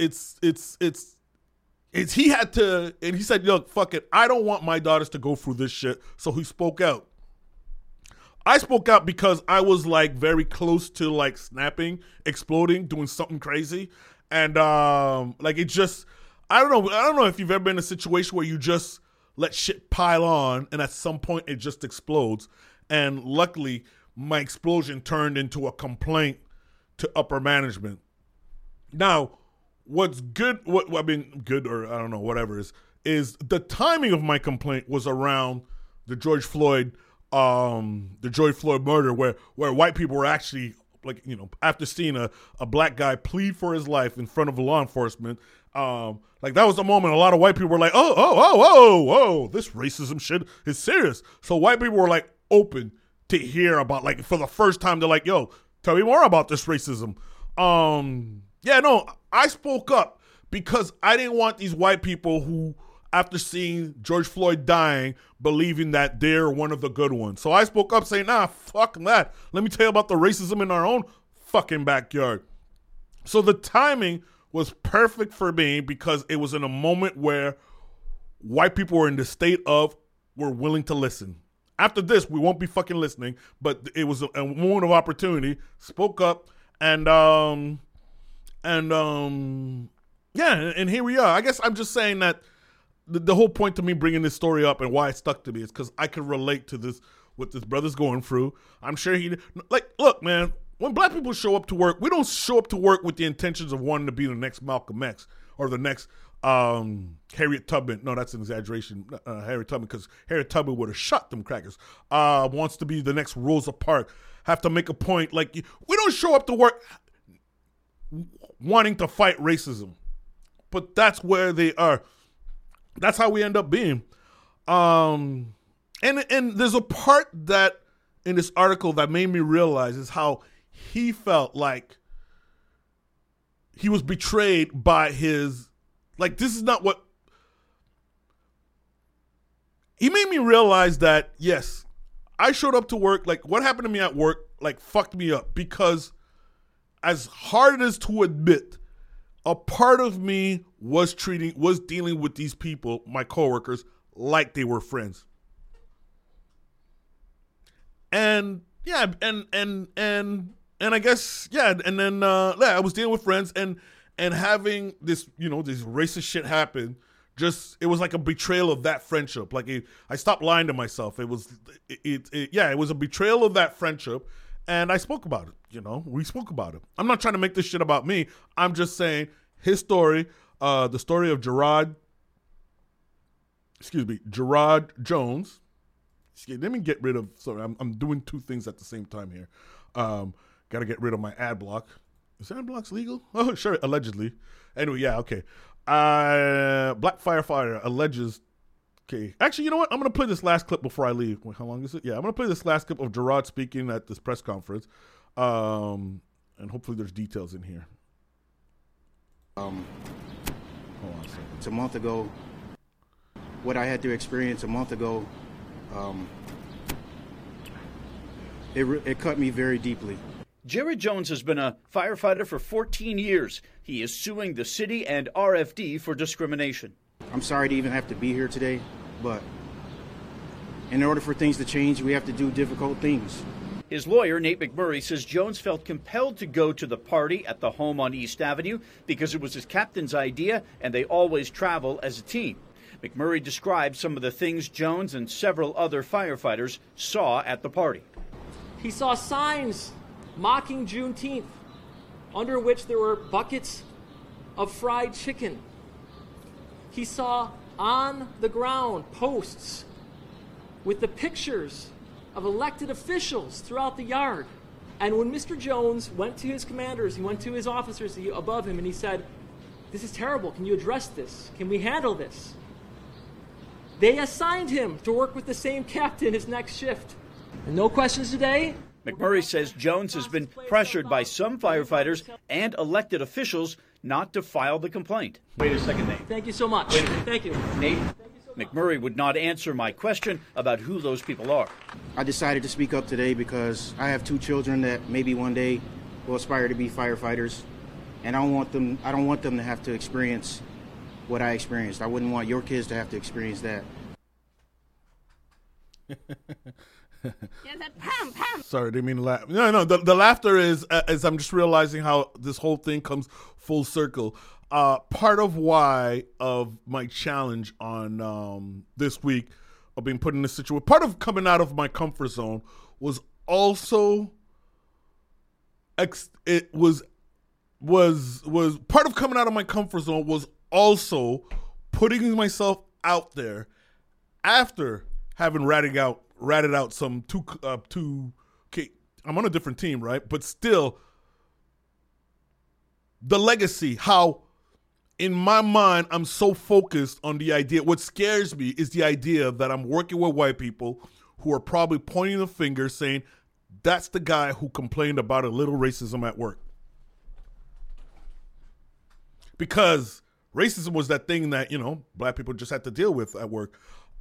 S2: he had to, and he said, look, fuck it. I don't want my daughters to go through this shit. So he spoke out. I spoke out because I was like very close to like snapping, exploding, doing something crazy. And like, it just, I don't know if you've ever been in a situation where you just let shit pile on and at some point it just explodes. And luckily my explosion turned into a complaint to upper management. Now, what's good, good, or I don't know, whatever is the timing of my complaint was around the George Floyd murder, where white people were actually, like, you know, after seeing a black guy plead for his life in front of law enforcement, like, that was the moment a lot of white people were like, oh, this racism shit is serious. So white people were like open to hear about, like, for the first time, they're like, yo, tell me more about this racism. Yeah, no, I spoke up because I didn't want these white people who, after seeing George Floyd dying, believing that they're one of the good ones. So I spoke up saying, nah, fuck that. Let me tell you about the racism in our own fucking backyard. So the timing was perfect for me because it was in a moment where white people were in the state of, we're willing to listen. After this, we won't be fucking listening, but it was a moment of opportunity, spoke up, and here we are. I guess I'm just saying that the whole point to me bringing this story up and why it stuck to me is because I could relate to this, what this brother's going through. I'm sure look, man, when black people show up to work, we don't show up to work with the intentions of wanting to be the next Malcolm X or the next Harriet Tubman. No, that's an exaggeration. Harriet Tubman, because Harriet Tubman would have shot them crackers. Wants to be the next Rosa Parks. Have to make a point. Like, we don't show up to work wanting to fight racism, but that's where they are. That's how we end up being. And there's a part that in this article that made me realize is how he felt like he was betrayed by his, like, this is not what, he made me realize that, yes, I showed up to work, like, what happened to me at work, like, fucked me up, because as hard as to admit, a part of me was dealing with these people, my coworkers, like they were friends. And yeah, and I guess, yeah, and then I was dealing with friends and having this, this racist shit happen. Just, it was like a betrayal of that friendship. Like, I stopped lying to myself. It was a betrayal of that friendship, and I spoke about it. We spoke about it. I'm not trying to make this shit about me. I'm just saying his story, the story of Gerard Jones. Let me get rid of. Sorry, I'm doing two things at the same time here. Got to get rid of my ad block. Is ad blocks legal? Oh, sure, allegedly. Anyway, yeah, okay. Black firefighter alleges. Okay, actually, you know what? I'm gonna play this last clip before I leave. Wait, how long is it? Yeah, I'm gonna play this last clip of Gerard speaking at this press conference, and hopefully there's details in here.
S5: Hold on a second. It's a month ago. What I had to experience a month ago, it cut me very deeply.
S6: Jared Jones has been a firefighter for 14 years. He is suing the city and RFD for discrimination.
S5: I'm sorry to even have to be here today, but in order for things to change, we have to do difficult things.
S6: His lawyer, Nate McMurray, says Jones felt compelled to go to the party at the home on East Avenue because it was his captain's idea and they always travel as a team. McMurray described some of the things Jones and several other firefighters saw at the party.
S7: He saw signs mocking Juneteenth, under which there were buckets of fried chicken. He saw on the ground posts with the pictures of elected officials throughout the yard. And when Mr. Jones went to his commanders, he went to his officers above him and he said, "This is terrible. Can you address this? Can we handle this?" They assigned him to work with the same captain his next shift. And no questions today.
S6: McMurray says Jones has been pressured by some firefighters and elected officials not to file the complaint. Wait a second, Nate.
S7: Thank you so much. Thank you.
S6: Nate, McMurray would not answer my question about who those people are.
S5: I decided to speak up today because I have two children that maybe one day will aspire to be firefighters, and I don't want them to have to experience what I experienced. I wouldn't want your kids to have to experience that.
S2: Sorry, didn't mean to laugh. No, the laughter is I'm just realizing how this whole thing comes full circle. Part of why of my challenge on this week of being put in this situation, part of coming out of my comfort zone was also was part of coming out of my comfort zone was also putting myself out there after having ratted out some two. Okay, I'm on a different team, right? But still, the legacy. How, in my mind, I'm so focused on the idea. What scares me is the idea that I'm working with white people who are probably pointing the finger, saying, "That's the guy who complained about a little racism at work." Because racism was that thing that, black people just had to deal with at work.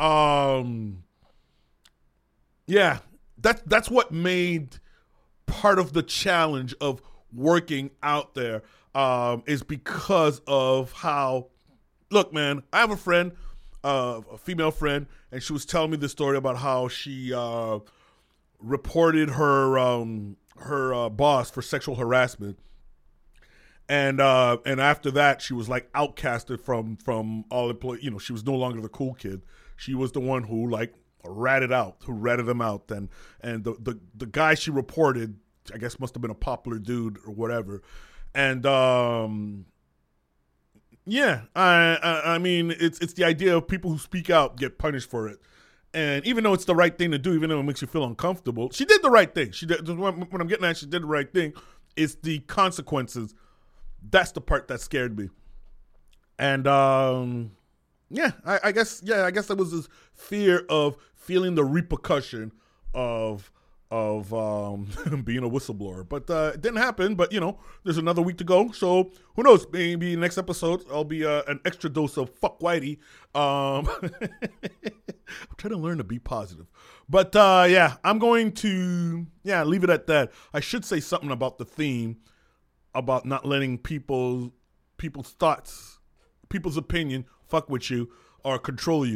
S2: Yeah, that's what made part of the challenge of working out there is because of how, look, man, I have a friend, a female friend, and she was telling me this story about how she reported her boss for sexual harassment. And after that, she was like outcasted from all employees. She was no longer the cool kid. She was the one who ratted them out. And the guy she reported, I guess, must have been a popular dude or whatever. And yeah, I mean, it's the idea of people who speak out get punished for it. And even though it's the right thing to do, even though it makes you feel uncomfortable, she did the right thing. She did. When I'm getting at, she did the right thing. It's the consequences. That's the part that scared me. And yeah, I guess there was this fear of feeling the repercussion of being a whistleblower. But it didn't happen. But there's another week to go. So who knows? Maybe next episode I'll be an extra dose of fuck whitey. I'm trying to learn to be positive. But yeah, I'm going to leave it at that. I should say something about the theme, about not letting people's thoughts, people's opinion fuck with you or control you.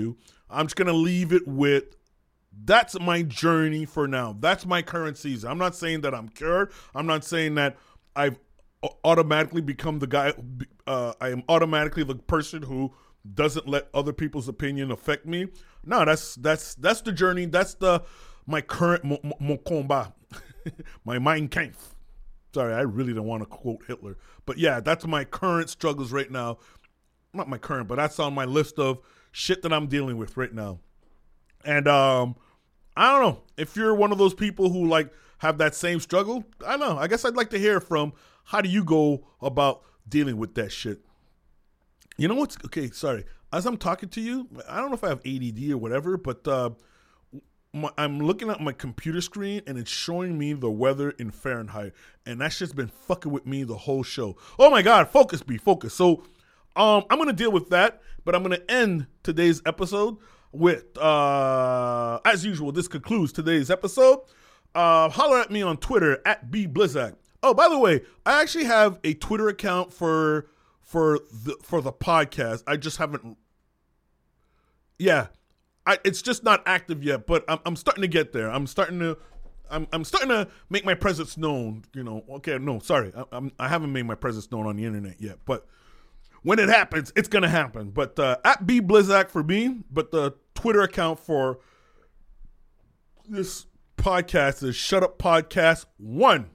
S2: I'm just going to leave it with that's my journey for now. That's my current season. I'm not saying that I'm cured. I'm not saying that I've automatically become the guy. I am automatically the person who doesn't let other people's opinion affect me. No, that's the journey. That's my current mon combat, my Mein Kampf. Sorry, I really don't want to quote Hitler. But yeah, that's my current struggles right now. Not my current, but that's on my list of shit that I'm dealing with right now. And I don't know. If you're one of those people who like have that same struggle, I don't know. I guess I'd like to hear from how do you go about dealing with that shit. You know what's okay? Sorry. As I'm talking to you, I don't know if I have ADD or whatever, but I'm looking at my computer screen and it's showing me the weather in Fahrenheit, and that's just been fucking with me the whole show. Oh my God, focus, B, focus. So I'm gonna deal with that, but I'm gonna end today's episode with, as usual, this concludes today's episode. Holler at me on Twitter at @BBlizzak. Oh, by the way, I actually have a Twitter account for the podcast. I just haven't. Yeah, it's just not active yet, but I'm starting to get there. I'm starting to make my presence known. You know, okay, no, sorry, I haven't made my presence known on the internet yet, but when it happens, it's gonna happen. But at @BBlizzak for me, but the Twitter account for this podcast is Shut Up Podcast 1.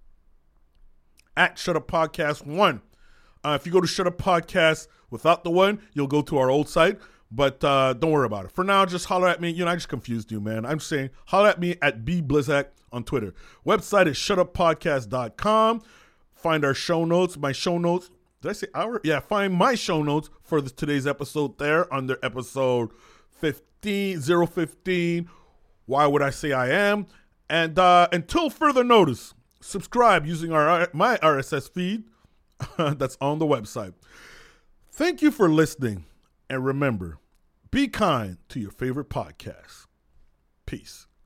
S2: At Shut Up Podcast 1. If you go to Shut Up Podcast without the 1, you'll go to our old site. But don't worry about it. For now, just holler at me. You know, I just confused you, man. I'm saying holler at me at @BBlizzak on Twitter. Website is shutuppodcast.com. Find our show notes. My show notes. Did I say our? Yeah, find my show notes for today's episode there under episode 015. Why would I say I am? And until further notice, subscribe using my RSS feed that's on the website. Thank you for listening. And remember, be kind to your favorite podcast. Peace.